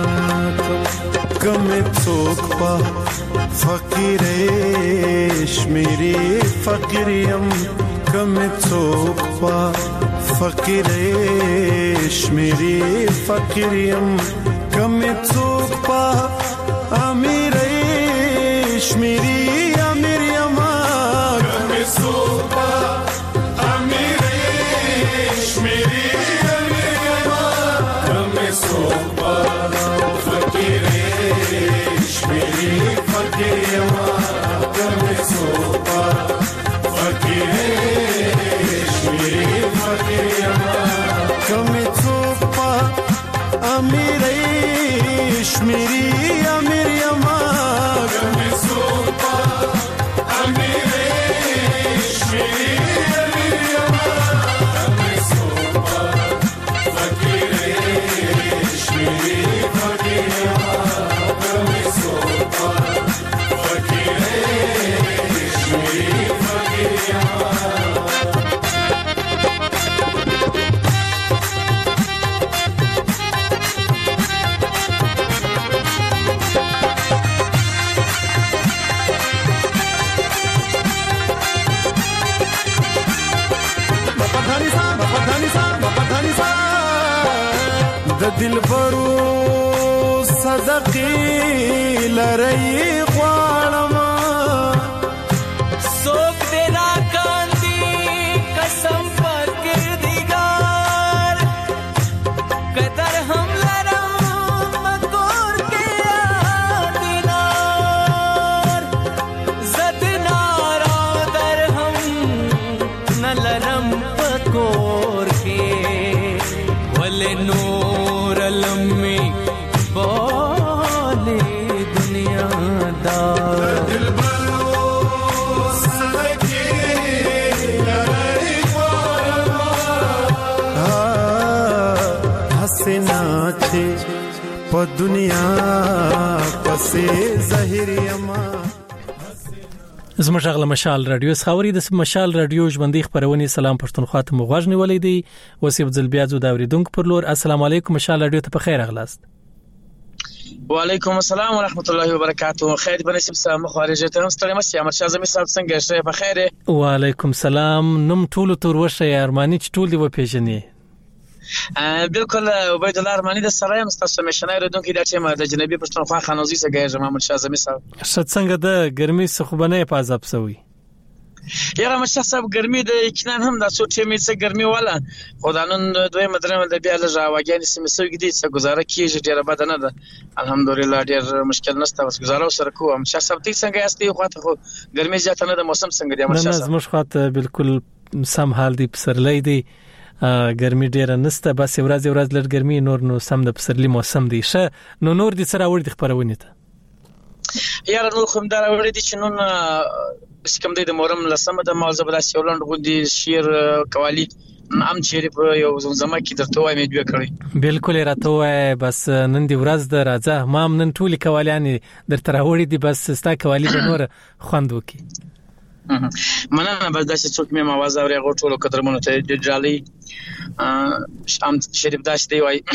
کم څوک په فقیر شمیری فقیریم کم څوک په فقیر شمیری فقیریم کم څوک په امیر شمیری امیریم کم څوک په امیر شمیری امیریم کم څوک په فقیر شمیری فقیریم کم څوک په فقیر شمیری فقیریم کم څوک په امیر شمیری امیریم کم څوک په امیر شمیری امیریم کم څوک په فقیر شمیری فقیریم کم څوک په فقیر شمیری فقیریم د دلبرو صدقې لري غواړم څوک دې راکاندي قسم پر کردګار قدر هم لرم مګور کې چې په دنیا پسې زهر یما. زموږ غل مشال رادیو خاوري د مشال رادیو ژوندۍ خبرونه سلام پښتونخوا ته مغواژ نیولې دی وسیب ځلبیازو دا اوریدونکو پر لور السلام علیکم مشال رادیو ته په خیر اغلاست. وعلیکم السلام ورحمت الله وبرکاته. خیر بنسب سلام خارجه ته ستړي مې امر شاه زمي صاحب څنګه شه په خیره؟ وعلیکم السلام. نم ټول تور وشه ارمانی ټول دی و پیژنې. بالکل عبید الله ارمانی د سرایم ستاسو مشنای ردونکو د ټیم د جنبی پښتونخوا خانوزي څخه ګرځم محمد شاه زمي صاحب. څه څنګه د ګرمي څخه بنه په عذاب سوی؟ یاره مشه صاحب ګرمي د یقینا هم د څو ټیمې څخه ګرمي ولا خدانون دوی مدرمه د بیا له راوګانی سمسو کې دي څه گزاره کیږي ډیره بد نه ده الحمدلله ډیر مشکل نشته بس گزاره سره کوم مشه صاحب تی څنګه یاستي خو ته ګرمي زیات نه د موسم څنګه دی مشه صاحب؟ نه زموږ خاطر بالکل سم حال دی پسرلی دی ګرمي ډیره نسته بس ورځ ورځ لږ ګرمي نور نو سم د پسرلی موسم دی شه نو نور دي سره ور دي خبرونه ته یاره نو کوم دا ور دي چې نو بس کوم د مورم لسمه د مال زبر سیولند غوندي شیر قوالی ام چیرې په یو زمزمه کې درته وایم دوی کړی بالکل راته وای بس نن دی ورځ د راځه مام نن ټولي قوالیان در تر وړي دي بس ستا قوالی به نور خوند وکي مننه بس داسې څوک مې مواز اوري غوټولو قدرمنو ته جالي ام شریف داش دی وای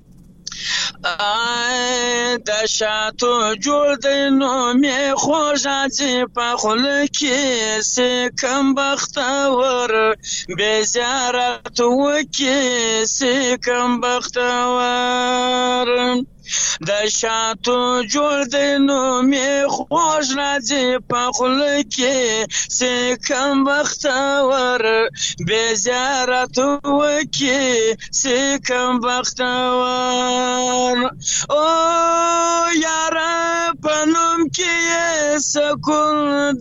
د شاتو جوړ دی نو مې خوږه په خوله کې سې کم بختور بې زیارت وکې سې کم بختور د شاتو جوړ دی نو مې خوږ راځي په خوله کې سې کم بختور بې زیارت وکې سې کم بختور او یاره پنوم کې سکون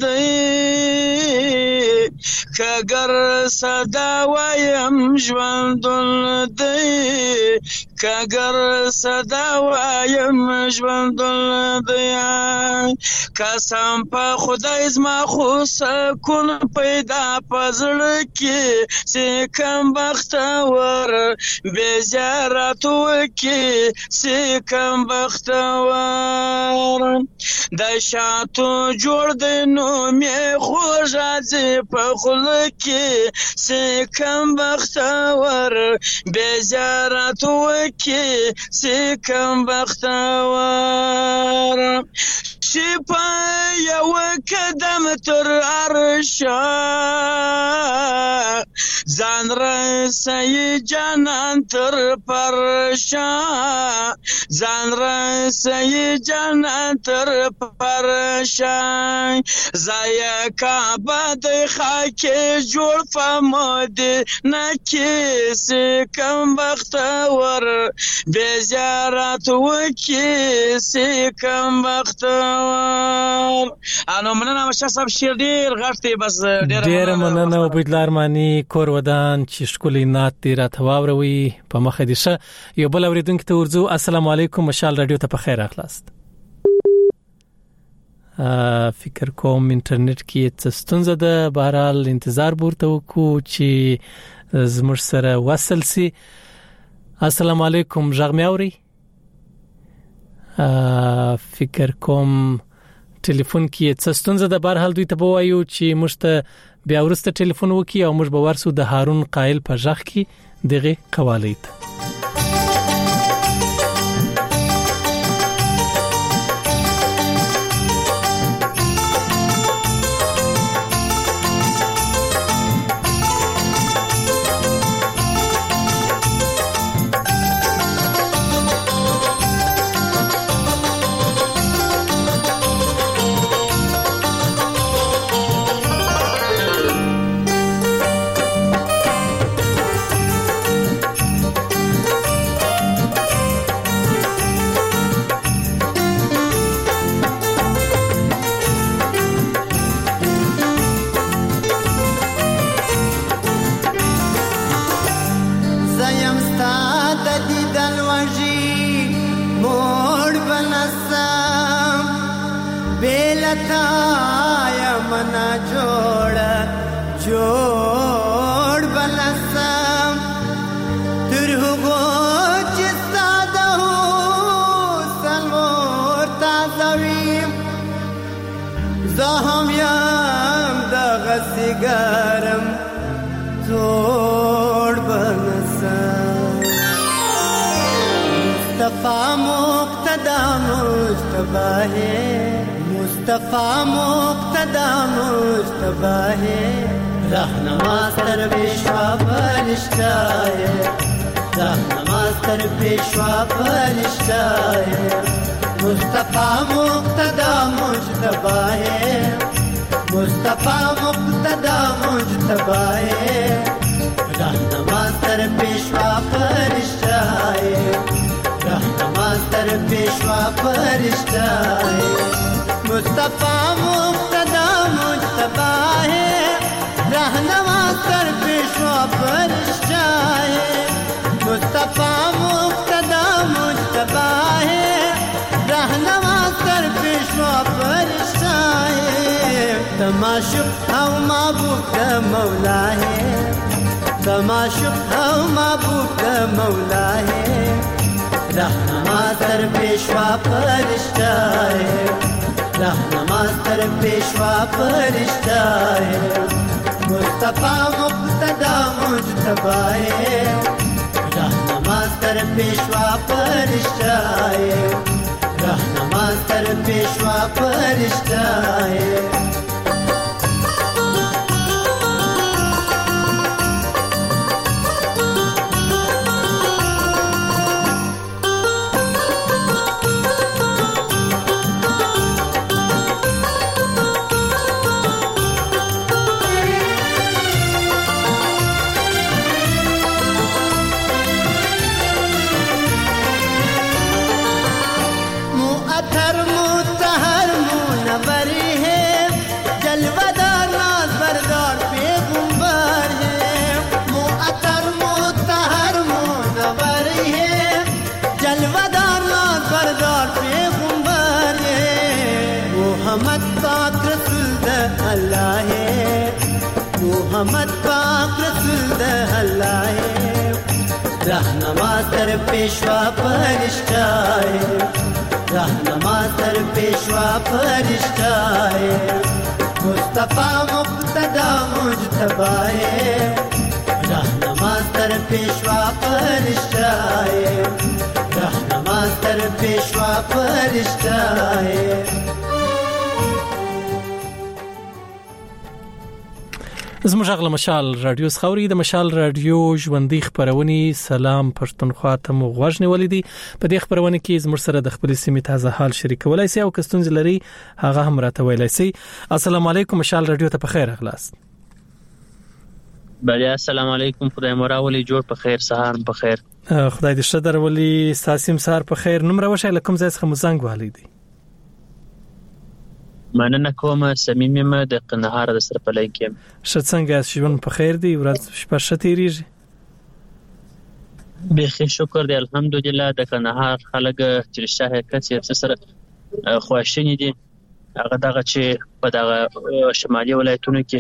دی کګر صدا وایم ژوندون دی کګر صدا وایم ژوندون دی قسم په خدای زما خو سکون پیدا پزړ کې سې کم بختور بې زیارت وکې سې کم بختور د شاتو جوړ دی نو مې خوږ راځي په خوله کې سې کم بختور بې زیارت وکې سې کم بختور شپه یو قدم تر عرشه ځان رسوي جانان تر پرشه ځان رسوي جانان تر پرشه زایا کعبه د خاک جوړ فمدینه کې سې کم بختور بې زیارت وکې سې کم بختور. انو مننه مشه صاحب شیر ډیر غټي بس ډیر ډیر مننه عبید الله ارمانی کور ودان چې شکولې نات دی راته واوروي په مخه دي شه یو بل اوریدونکو ته ورځو السلام علیکم مشال رادیو ته په خیر اخلاست. فکر کوم انټرنیټ کې څه ستونزه ده بهرحال انتظار ورته وکړو چې زموږ سره وصل سي. السلام علیکم ژغ مې اوري؟ فکر کوم ټلیفون کې څه ستونزه ده بهرحال دوی ته وایو چې موږ ته بیا ورسته ټلیفون وکي او موږ به ورسو د هارون قائل په ژغ کې دغه قوالی ته. सिगारम जोड़ बनसा मुस्तफा मुक्तदा मुस्तफा है मुस्तफा मुक्तदा मुस्तफा है रहनमा सर पेशवा फरिश्ता है रहनमा सर पेशवा फरिश्ता है मुस्तफा मुक्तदा मुस्तफा है मुस्तफा मुक्तदा मुस्तफा है रहनमा सर पेशवा फरिश्ता है रहनमा सर पेशवा फरिश्ता है मुस्तफा मुक्तदा मुस्तफा है रहनमा सर पेशवा फरिश्ता है मुस्तफा मुक्तदा मुस्तफा है रहनमा सर पेशवा फरिश्ता है तमाशुक औ महबूब का मौला है तमाशुक औ महबूब का मौला है रहनमा सर पेशवा फरिश्ता है रहनमा सर पेशवा फरिश्ता है मुस्तफा मुक्तदा मुस्तफा है रहनमा सर पेशवा फरिश्ता है रहनमा सर पेशवा फरिश्ता है मोहम्मद पाक रसूल अल्लाह है रहनमा सर पेशवा फरिश्ता है रहनमा सर पेशवा फरिश्ता है मुस्तफा मुक्तदा मुजतबा है रहनमा सर पेशवा फरिश्ता है रहनमा सर पेशवा फरिश्ता है زموږ غل مشال رادیو خوري د مشال رادیو ژوندۍ خبرونه سلام پښتونخوا ته مو غوښنه ولیدي په دې خبرونه کې زموږ سره د خپل سیمې تازه حال شریکولای سي او کستون لري هغه هم راته ویلای سي السلام علیکم مشال رادیو ته په خیر اغلاس بله السلام علیکم خدای مو راولي جوړ په خیر سهار په خیر خدای دې شدر ولي ساسیم سهار په خیر نمبر وشه لکم زیات خمو زنګ والیدي مننه کوم صمیمه مې د قنهار د سر په لای کې شت څنګه شون په خیر دی ورځ شپه شتیریږي به شکر دی الحمدلله د قنهار خلک چې شاه کڅ سره خوښنی دي هغه دغه چې په دغه شمالي ولایتونو کې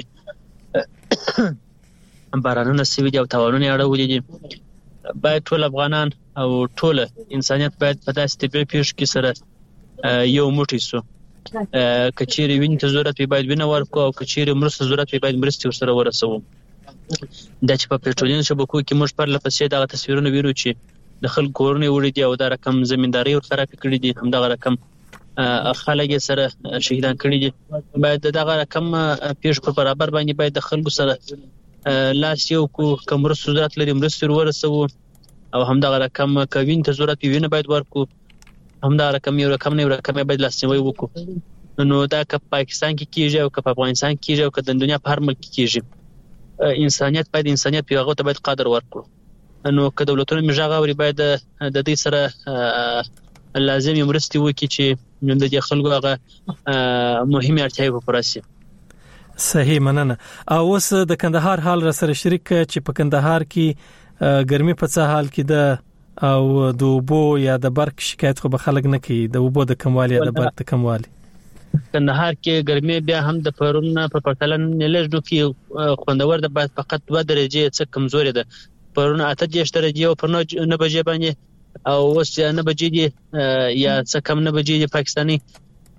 بارانونه سوي دي او تاوانونه اړولې دي باید ټول افغانان او ټول انسانيت باید په داسې طبيعي پیښ کې سره یو موټی سو کچېری وین ته ضرورت وي باید وینه ورکو او کچېری مرسته ضرورت وي باید مرسته ورسره ورسو د چې په پېټرولین شبکو کې موږ پر لپسې دا تصویرونه وینو چې د خلکو کورونه وړي دي او دا رقم زمینداری ور خراب کړی دي هم دا رقم خلک سره شهیدان کړی دي باید دا رقم پیښ په برابر باندې باید د خلکو سره لاس یو کو کومر ضرورت لري مرسته ورسو او هم دا رقم کوین ته ضرورت وینه باید ورکو هم دا رقم یو رقم نه رقم باید لاسنوي وکړو نو دا که پاکستان کې کیږي او که په افغانستان کې کیږي او که د دنیا په هر ملک کې کیږي انسانيت باید انسانيت په هغه ته باید قدر ورکړو نو که دولتونه مجاغه وري باید د دې سره لازم مرستي وکړي چې د دې خلکو هغه مهمه اړتیاوې په پوره شي صحیح مننه او اوس د کندهار حال را سره شریک چې په کندهار کې ګرمي په څه حال کې ده او د وبو یا د برق شکایت خو به خلک نه کوي د وبو د کموالي یا د برق د کموالي کندهار کې ګرمي بیا هم د پرون په پرتلن لږ کې خوندور ده بعد فقط دوه درجه څخه کمزوري ده پرون اته درجه او پرونه نه بجې باندې او اوس نه بجې دي یا څه کم نه بجې دي پاکستاني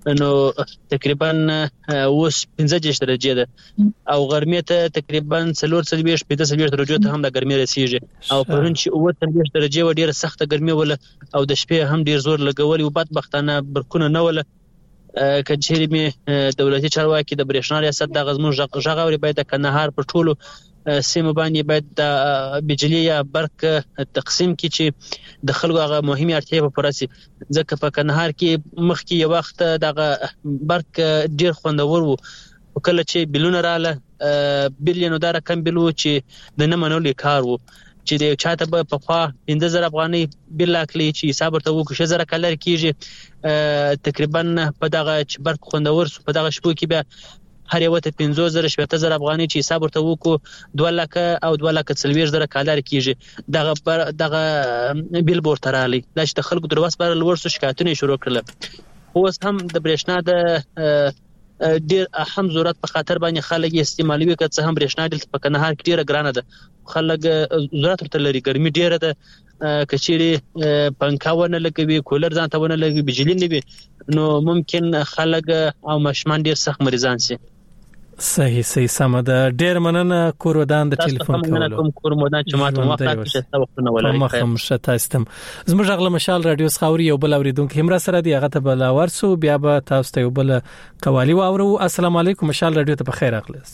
نو تقریبا اوس پنځه درجه ده او ګرمي ته تقریبا څلور څلوېښت پنځه څلوېښت درجه ته هم د ګرمي رسیږي او پرون چې اوه څلوېښت درجه و ډیره سخته ګرمي وله او د شپې هم ډیر زور لګولي او بدبختانه برکونه نه وله کچېری می دولتي چارواکي د برېښنا ریاست د غزمون ژغوري باید د کندهار په ټولو سیمه باندې باید د بجلی یا برق تقسیم کی چې د خلکو هغه مهمه اړتیا په پوره شي ځکه په کندهار کې مخکې یو وخت دغه برق ډیر خوندور وو کله چې بلونه رااله بلیونو دار کم بلو چې د نه منولې کار وو چې د چاته په خوا پنځه زره افغانۍ بل اکلی چې حساب ورته وکړو چې زره کلر کیږي تقریبا په دغه چې برق خوندور سو په دغه شپو کې بیا هر یو ته پنځه زره شپږ زره افغانۍ چې حساب ورته وکړو دوه لک او دوه لک څلوېښت زره کلر کیږي دغه دغه بل بورته رالی دا چې د خلکو دروس بر لور سو شکایتونه شروع کړل اوس هم د برېښنا د ډیر اهم ضرورت په خاطر باندې خلک استعمالوي که څه هم برېښنا دلته په کندهار کې ډیره ګرانه ده خلک ضرورت ورته لري ګرمي ډیره ده کچېری پنکا ونه لګوي کولر ځان ته ونه لګوي بجلی نه وي نو ممکن خلک او مشمان ډیر سخت مریضان شي صحیح صحیح سم ده ډیر مننه کورودان د ټلیفون کولو کوم کورودان چې ماته وخت راکړي وختونه ولای مخم شتاستم زموږ غل مشال رادیو خاوري یو بل اوریدونکو همرا سره دی هغه ته بل ورسو بیا به تاسو ته یو بل قوالی واورو السلام علیکم مشال رادیو ته بخیر اخلاص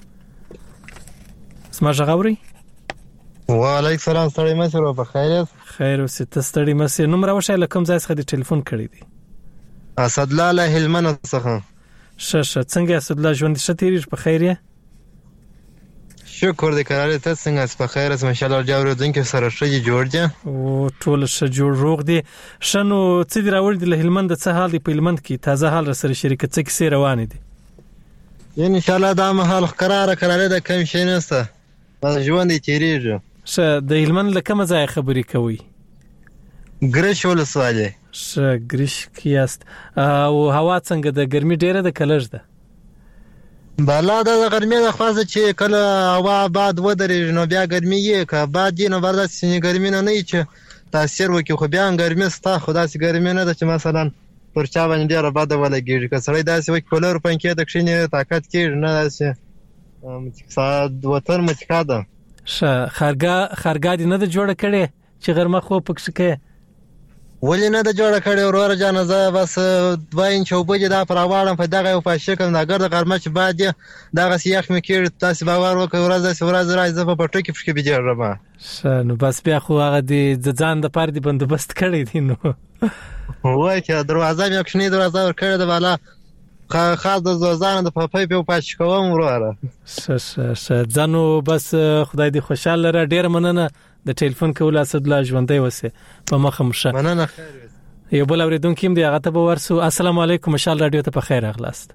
زموږ غاوري وعلیکم السلام ستړي مسره بخیر خیر او ست ستړي مسره نوم راوښه لکم ځای څخه د ټلیفون کړی دی اسد الله هلمن څخه ششه څنګه اسد الله ژوند شتیریش په خیر یې شکر دې کړل ته څنګه په خیر اس ماشاءالله جوړ دین کې سره شې جوړ دي او ټول ش جوړ روغ دي شنو څه دی راوړ دي له هلمند څه حال دی په هلمند کې تازه حال سره شریکت څه کیسه روان دي ان شاء الله دا مهال قرار کړل دا کم شي نهسته ژوند یې تیریږي شه د هلمند له کوم ځای خبرې کوي ګرش ولسواله شه ګرش کیاست او هوا څنګه د ګرمي ډیره د کلر ده بالا د ګرمي د خاصه چې کله هوا باد ودرې نو بیا ګرمي یې کا باد نه ورته چې ګرمي نه نه چې تاثیر وکي خو بیا ګرمي ستا خدا سي ګرمي نه ده چې مثلا پر چا باندې ډیره باد ولګي که سړی داسې وکي کولر پنکې د کښینه طاقت کې نه داسې صاد وتر مچکا ده شه خرګا خرګا دې نه د جوړ کړي چې غرمه خو پکښ کې ولې نه د جوړ کړي ورور جان زه بس دوه انچ وبې دا پر اواړم په دغه په شکل دا ګرد غرمه چې بعد دغه سیاخ مې کړ تاسو باور وکړئ ورځ ورځ راځي په پټو کې فشکې بيجرم نو بس بیا خو هغه د ځان د پاره دی بندوبست کړی دی نو وای چې دروازه مې کښنی دروازه ور کړې ده بالا خاص د زوزان د پپې په پاتې کوم وروره ش ش ش ځانو بس خدای دې خوشاله را ډیر مننه د ټلیفون کول اسد الله ژوندۍ وسه په مخه مشه مننه خیر یو بل اوریدونکو هم دی هغه ته ورسو السلام علیکم مشال رادیو ته په خیر اغلاست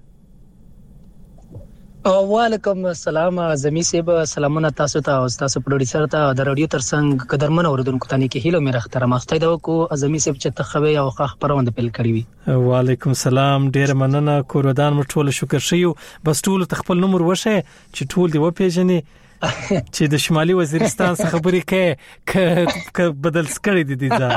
وعلیکم السلام زمي سیب سلامونه تاسو ته او تاسو پروډوسر ته د رادیو ترڅنګ قدرمن اوریدونکو ته کې هیلو مې راختره مخته دا کو زمي سیب چې تخوي او خبرونه پیل کړی وي وعلیکم السلام ډیر مننه کورودان مو ټول شکر شیو بس ټول تخپل نمبر وشه چې ټول دی و پیژنې چې د شمالي وزیرستان څخه خبرې کې ک بدل سکړې دي دي ځا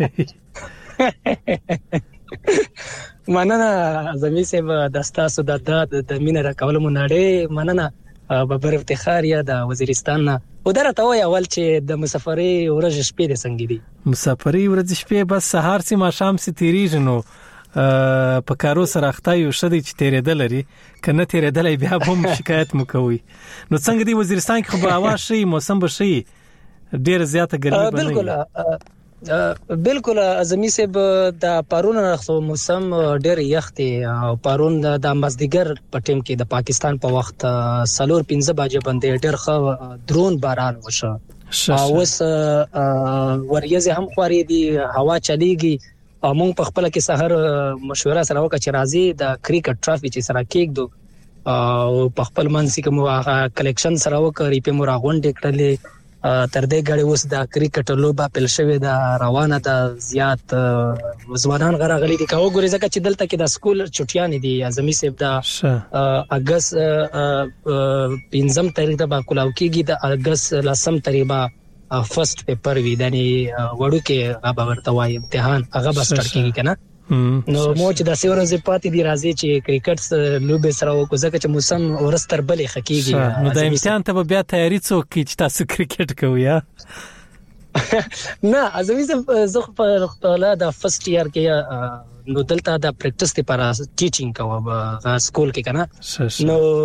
مننه زمي سیب دستا سو د د مینه راکول مونړې مننه ببر افتخار یا د وزیرستان او درته وای اول چې د مسافرې ورځ شپې د څنګه دي مسافرې ورځ شپې بس سهار سي ما شام سي تیریږي نو په کارو سره اختایو شدي چې تیرېدل لري کنه تیرېدل بیا هم شکایت مو کوي نو څنګه دی وزیرستان کې خو هوا شي موسم به شي ډیر زیاته ګرمي بنه بالکل بالکل زمي سیب د پارون رخصو موسم ډیر یخ دی او پارون د مازدیګر په ټیم کې د پاکستان په وخت سلور پنځه بجې باندې ډیر خو درون باران وشو اوس وریځ هم خوري دی هوا چلیږي او موږ په خپل کې سحر مشوره سره وکړه چې راځي د کریکټ ټرافي چې سره کېږدو او په خپل منځ کې مو کلیکشن سره وکړې په مو راغونډې کړلې تر دې غړي اوس د کریکټ لوبه پل شوې د روانه د زیات ځوانان غراغلي دي کاو ګوري ځکه چې دلته کې د سکول چټیان دي زمي سیب د اگست پنځم تاریخ د با کولاو کېږي د اگست لسم تاریخ با فرست پیپر وی دانی وړو کې هغه ورته وای امتحان هغه به سٹارټ کیږي کنه نو مو چې د سیورز پاتې دی راځي چې کرکټ لوبه سره وکړو ځکه چې موسم ورستر بلې خکېږي. نو د امتحان ته بیا تیاری څوک چې تاسو کرکټ کوي یا نه ازمي زه په خپل د فرست ایئر کې نو دلته د پریکټس لپاره ټیچینګ کوم په سکول کې کنه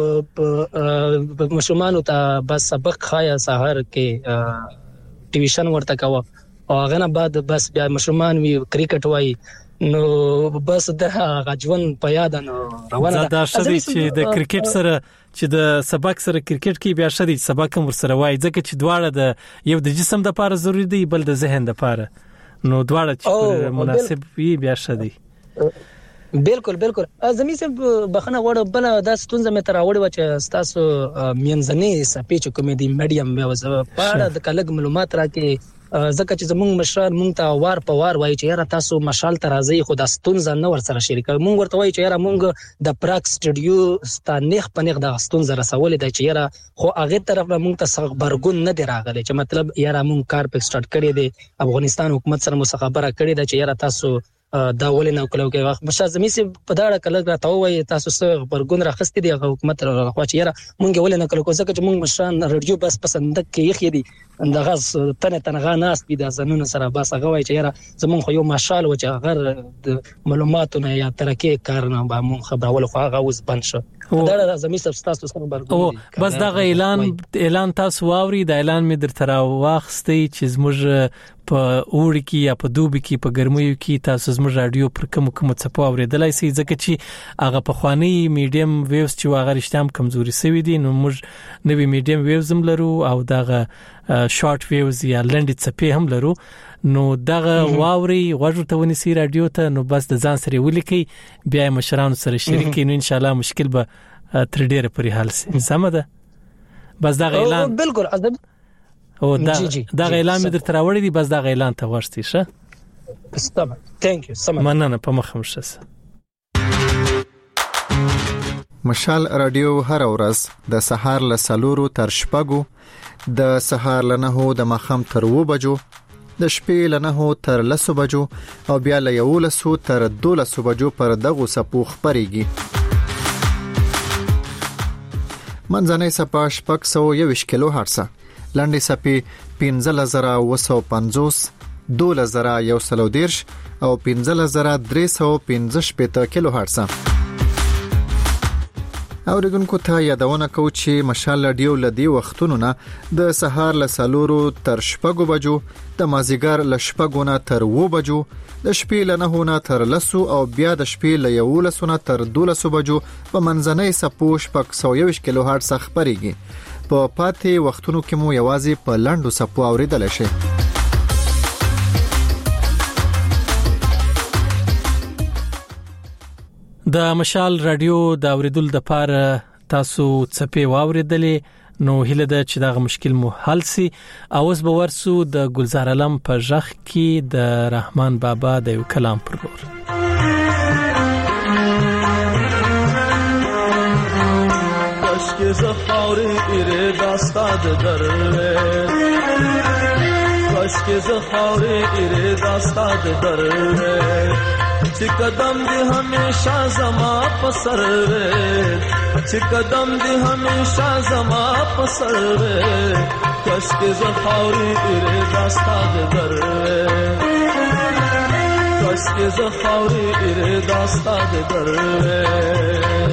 نو مشمانو ته بس سبق خایا سحر کې ټیویشن ورته کوم او هغه نه بعد بس بیا مشمان وی کرکټ وای نو بس د غجون په یاد نو روانه ده شدي چې د کرکټ سره چې د سبق سره کرکټ کې بیا شدي سبق هم سره وای ځکه چې دواړه د یو د جسم د لپاره ضروری دي بل د ذهن د لپاره نو دواړه چې مناسب وي بیا شدي. بالکل بالکل زمي سم بخنه وړ بل د ستونزه مې تر وړ و چې تاسو مینځنی سپیچ کومېدي میډیم مې وځه په د کلګ معلومات راکې ځکه چې زموږ مشران مونږ ته وار په وار وایي چې یاره تاسو مشال ته راځي خو د ستونزه نه ور سره شریک مونږ ورته وایي چې یاره مونږ د پراک سټډیو ستانیخ پنیخ د ستونزه رسول دی چې یاره خو هغه طرف نه مونږ ته خبرګون نه دی راغلی چې مطلب یاره مونږ کار په سٹارټ کړی دی افغانستان حکومت سره مو خبره کړې ده چې یاره تاسو دا ولې نه کولو کې وخت مشه زمي سي په داړه کله راته وایي تاسو سره خبرګون راخستې دی حکومت راخوا چې یاره مونږ ولې نه کولو ځکه چې مونږ مشران رادیو بس پسند کې یخ دي اندغه تنه تنغه ناس بي د زنون سره بس هغه وایي چې یاره زمون خو یو ماشال و چې غیر معلوماتونه یا ترکه کارونه به مون خبرول خو هغه اوس بند شو دا زمي سب تاسو سره برګو بس دا اعلان اعلان تاسو واوري د اعلان می در تر واخستې چې زموږ په اوړي کې یا په دوبي کې په ګرمیو کې تاسو زموږ رادیو پر کوم کوم څه په اوریدلای شئ ځکه چې هغه په خواني میډیم ویوز چې هغه رښتام کمزوري سوي دي نو موږ نوې میډیم ویوز هم لرو او دغه شارټ ویوز یا لنډ څپې هم لرو نو دغه واوري غوږ ته ونیسي رادیو ته نو بس د ځان سره ولیکي بیا مشرانو سره شریک نو ان شاء الله مشکل به تر ډیره پرې حل شي سم ده بس دغه اعلان بالکل او دا دا اعلان مې درته راوړی دی بس دا اعلان ته ورستی شه ستم ثانک یو سم مننه په مخه مشه. مشال رادیو هر ورځ د سهار له سلورو تر شپږو د سهار له نهو د مخم تر و بجو د شپې له نهو تر لسو بجو او بیا له یولسو تر دولسو بجو پر دغه سپو خبريږي. منځنۍ سپا شپږ سوه یوویشت کیلو هرڅه لاندې سپې پنځه زره اوه سوه پنځوس دوله زره یو سل او دېرش او پنځه زره درې سوه پنځه شپېته کیلو هرڅه. اوریدونکو ته یادونه کوم چې مشال رادیو لدی وختونو نه د سهار له سلورو تر شپږو بجو د مازیګر له شپږو نه تر و بجو د شپې له نهو نه تر لسو او بیا د شپې له یولسو نه تر دولسو بجو په منځنۍ سپو شپږ سوه یوویشت کیلو هرڅ خبريږي. په پاتې وختونو کې مو یوازې په لاندو سپو اوریدل شي. د مشال رادیو د اوریدل د پاره تاسو څپې واوریدلې نو هله د چې دا مشکل مو حل سي او اوس به ورسو د گلزار علم په ژغ کې د رحمان بابا د یو کلام پر لور. که زخاری ایره داستاد دره کاش که زخاری ایره داستاد دره چه قدم دی همیشه زما پسر چه قدم دی همیشه زما پسر کاش که زخاری ایره داستاد دره کاش که زخاری ایره داستاد دره.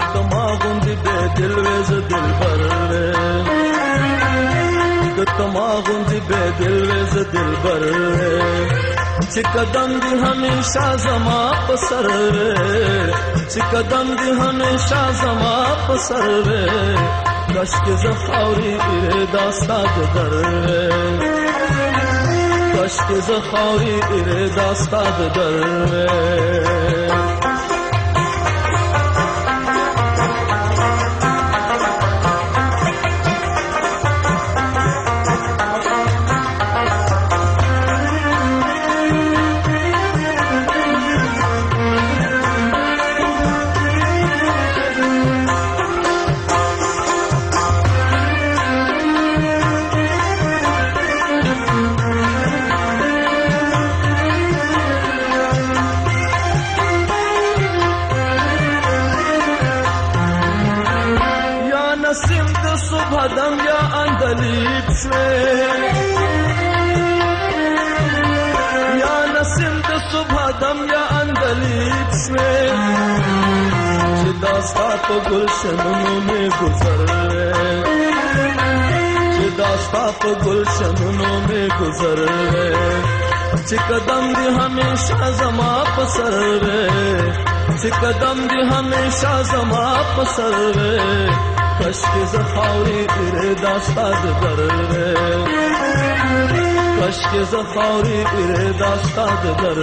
Come on. غوندي به دل وز دلبر چې قدم دی همیشه زما په سر چې قدم دی همیشه زما په سر کاش کې زه خاورې داستا د در کاش کې زه خاورې داستا د در یا نسیم د صبح دم یا اندلیب شوی چې داستا په گلشنونو می گذر چې داستا په گلشنونو می گذر چې قدم دی همیشه زما په سر چې قدم دی همیشه زما په سر کاش کې زه خاورې تیرې داستا د در کاش کې زه خاورې تیرې داستا د در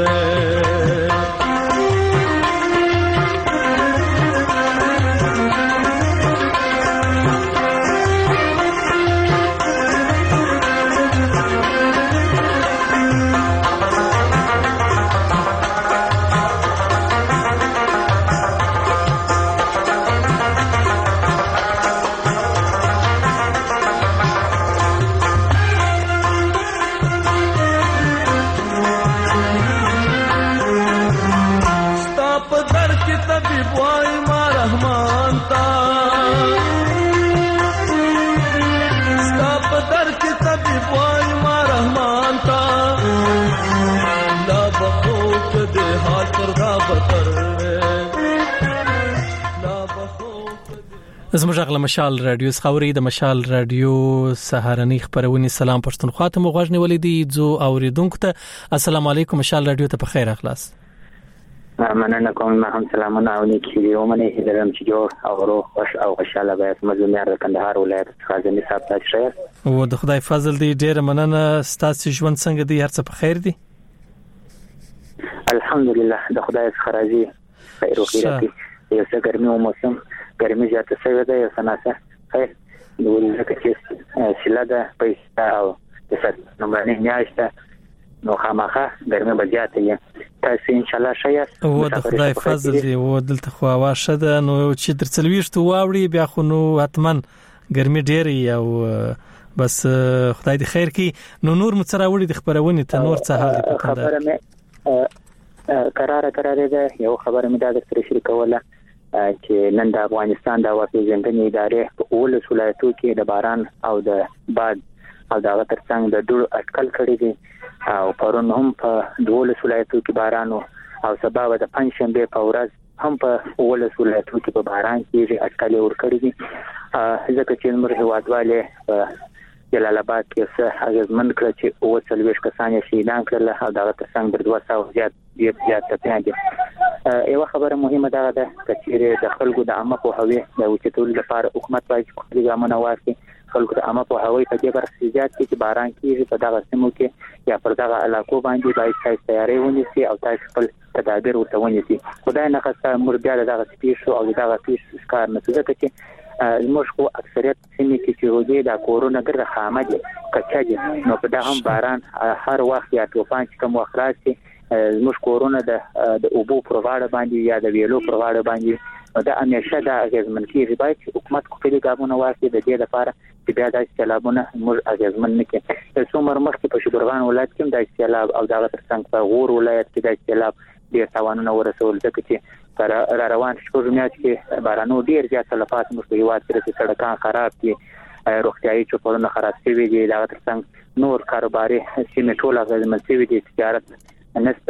زموږ غل مشال رادیو خاوري د مشال رادیو سهارنی خبرونه سلام پښتونخوا ته مغوښ نیولې دي جو اوریدونکو ته السلام علیکم مشال رادیو ته په خیر اخلاص مننه کوم ما هم سلامونه او نیکی دی ومنه هیلم چې جوړ او روح خوش او خوشاله به مزمیر د کندهار ولایت څخه ځنی صاحب تاسو او د خدای فضل دی ډیر مننه ستاسو ژوند څنګه دی هر څه په خیر دی الحمدلله د خدای څخه راضي خیر او خیرات یو څه ګرمي او موسم ګرمي زیاته شوې ده یو سناسه خیر نو لکه چې سلاده پیسې او د څه نو باندې میاشته نو خامخه ګرمي به زیاته وي تاسو ان شاء الله شایست او د خدای فضل دی او دلته خو هوا شته نو چې درڅلويشت واوري بیا خو نو حتمن ګرمي ډېر او بس خدای دې خیر کړي نو نور مڅراوړي د خبرونه ته نور څه حال دی خبره مې قراره قراره ده یو خبره مې دا درته شریکوله چې نن د افغانستان د وپیژندنې ادارې په اولس ولایتو کې د باران او د باد او د ترڅنګ د ډور اټکل کړی دي او پرون هم په دولس ولایتو کې باران او سبا د پنځشنبه په ورځ هم په اولس ولایتو کې په باران کې اټکل ور کړی دي ځکه چې موږ هیوادواله جلال آباد کې څه اغیزمن کړ چې او څلويش کسان شهیدان کړل او دا ترڅنګ د دوه سوه زیات زیات ته دي یو خبره مهمه ده چې د خلکو د عامه په هوی د وچتول لپاره حکومت باید خپل ګامونه واخلي خلکو د عامه په هوی په دې برخه زیات کې باران کېږي په دغه سیمو کې یا پر دغه علاقو باندې باید تیاری ونیسي او تاسو خپل تدابیر ورته ونیسي خدای نه خاصه مرګ دغه سپیشو او دغه پیش ښکار نه ځکه چې زموږ خو اکثریت سیمې کې چې ودی د کورونا ګر خامه دي کچا دي نو په دغه باران هر وخت یا طوفان چې کوم وخت راشي زموږ کورونا د د اوبو پرواړه باندې یا د ویلو پرواړه باندې دا همیشه د اغیزمن کیږي باید حکومت خپل ګامونه واخلي د دې لپاره چې بیا د سیلابونو موږ اغیزمن نکړي څومره مخکې په شبرغان ولایت کې د سیلاب او دغه ترڅنګ په غور ولایت کې د سیلاب ډیر تاوانونه ورسول ځکه چې را روان شپږ میاشتې کې بارانو ډیر زیات تلفات موږ په هیواد کې سړکان خراب دي روغتیايي چوپړونه خراب شوي دي دغه ترڅنګ نور کاروباري سیمې ټول اغیزمن شوي دي تجارت نسته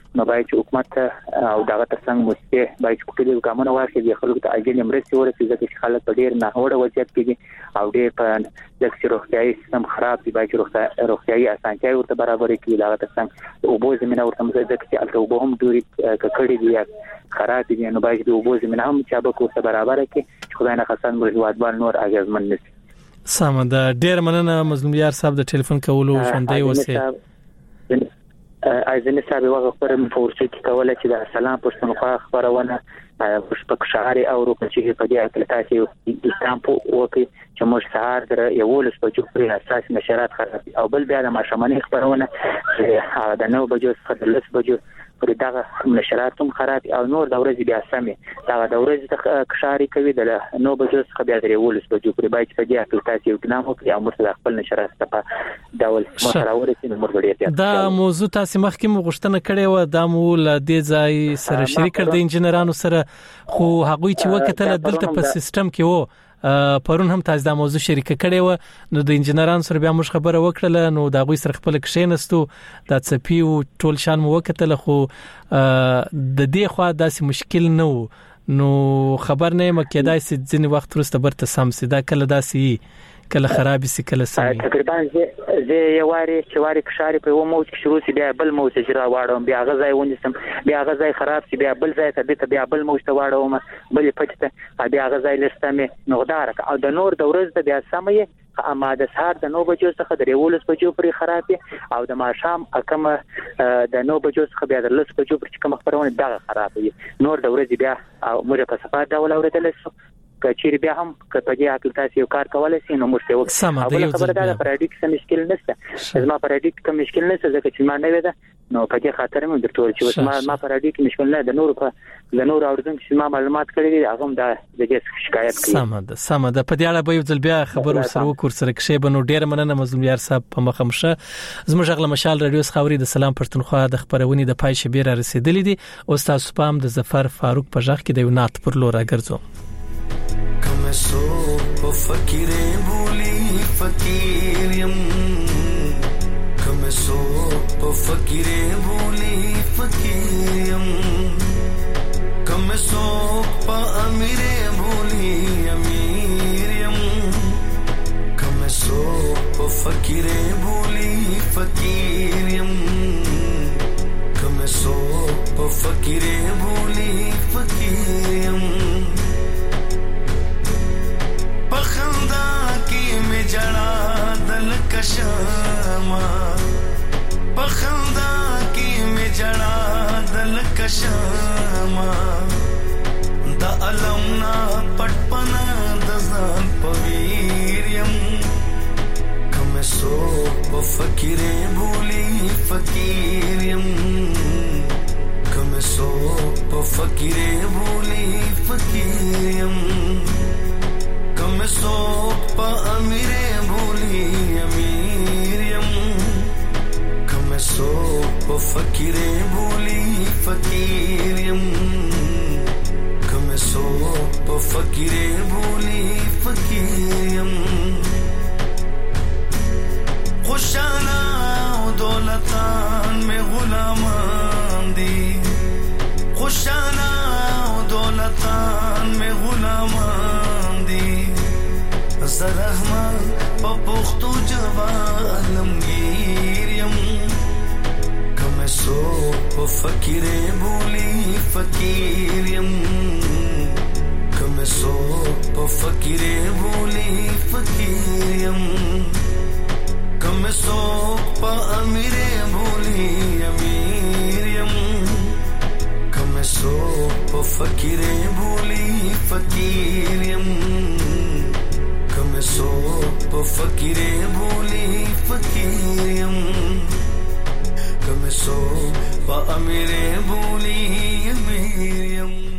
نو باید چې حکومت او دغه ترڅنګ موسسه باید چې کلی ګامونه واخلي د خلکو ته اجل مرستې ورسي ځکه چې خلک په ډیر نه وړه وضعیت کې دي او ډیر په د روغتیايي سیستم خراب دی. باید چې روغتیايي اسانتیاوې ورته برابر کړي. دغه ترڅنګ د اوبو زمينه ورته ځکه چې الته اوبو هم دوی ککړې دي خراب دي نو باید د اوبو زمينه هم چې به کوسه برابر کړي چې خدای نه خاصن موږ هیوادوال نور اغیزمن نشي. سم ده. ډیر مننه مظلوم یار صاحب د ټلیفون کولو ژوندۍ اوسئ. ایزنه صاحب وغه خبره مفورسي کوله چې د سلام پښتونخوا خبرونه پښتو شعر او روپه چې په دې اړه تاسو د سامپو وکي چې موږ سهار در یو ولس په چوپ پر اساس نشرات خراب او بل بیا د ماشومانه خبرونه چې د نو بجو څخه د لس بجو پر دغه نشرات هم خراب او نور د ورځې بیا سمې دا د ورځې د کشاري کوي د نو بجو څخه بیا د ولس بجو پر باید په دې اړه تاسو یو ګناه وکړئ او موږ خپل نشرات په ډول مشراوري چې موږ ډیر دا موضوع تاسو مخکې مغشتنه کړې و دا مول د ځای سره شریک کړ د انجنیرانو سره خو هغه چې وکټل دلته په سیستم کې وو پرون هم تاسو دا موضوع شریک کړي و نو د انجنیرانو سره بیا موږ خبره وکړه نو دا غوي سره خپل کښینستو د څپی او ټول شان مو وکټل خو د دې خوا داسې مشکل نه و نو خبر نه مکیدای سي ځنی وخت ورسته برته سم سي دا کله داسې کله خراب سي کله سمي تقریبا زه یو واري چې واري کشاري په و موج کې شروع سي بیا بل موج چې را واړم بیا غزای ونیسم بیا غزای خراب سي بیا بل ځای ته بیا بل موج ته واړم بل پټه بیا غزای لستمه نغدار او د نور د ورځ د بیا سمي اما د سهار د نو بجو څخه د ریولس بجو پرې خرابې او د ماښام اکم د نو بجو څخه بیا د لس بجو پر کوم خبرونه دغه خرابې نور د ورځې بیا او موږ په صفات ډول اوریدل شو کچیر بیا هم کته دې اپلیکاسیون یو کار کولای شي نو موږ ته وکړو او خبره دا پراډیک سم مشکل نشته زما پراډیک کوم مشکل نشته ځکه چې ما نه ودا نو په دې خاطر مې درته چې ما ما پراډیک مشکل نه د نور په د نور اوردون چې ما معلومات کړی دي هغه دا د دې شکایت کوي. سم ده سم ده په دې اړه به یو ځل بیا خبر ورسره وکړ سره کې بنو ډیر مننه مظلوم یار صاحب په مخمشه زموږ غل مشال رادیو خاوري د سلام پښتونخوا د خبرونې د پای شبیر رسیدلې دي او تاسو پام د ظفر فاروق په ځخ کې د ونات پر لور راګرځو. کم سو په فقیر بولی فقیریم کم سو په فقیر بولی فقیریم کم سو په امیر بولی امیریم کم سو په فقیر بولی فقیریم کم سو په فقیر بولی فقیریم پخندا کی می جڑا دل کشما پخندا کی می جڑا دل کشما دا علمنا پټپنا د ځان پویریم کم سو په فقیر بولی فقیریم کم سو په فقیر بولی فقیریم کم سو پا امیر بولی امیریم کم سو پا فقیر بولی فقیریم کم سو پا فقیر بولی فقیریم خوشانا و دولتان میں غلامان دی خوشانا و دولتان میں غلامان دی زرحمان پا پختو جوالمگیریم کم سو پا فقیر بولی فقیریم کم سو پا فقیر بولی فقیریم کم سو پا امیر بولی امیریم کم سو پا فقیر بولی فقیریم کم سو پا فقیر بولی فقیریم کم سو پا امیر بولی امیریم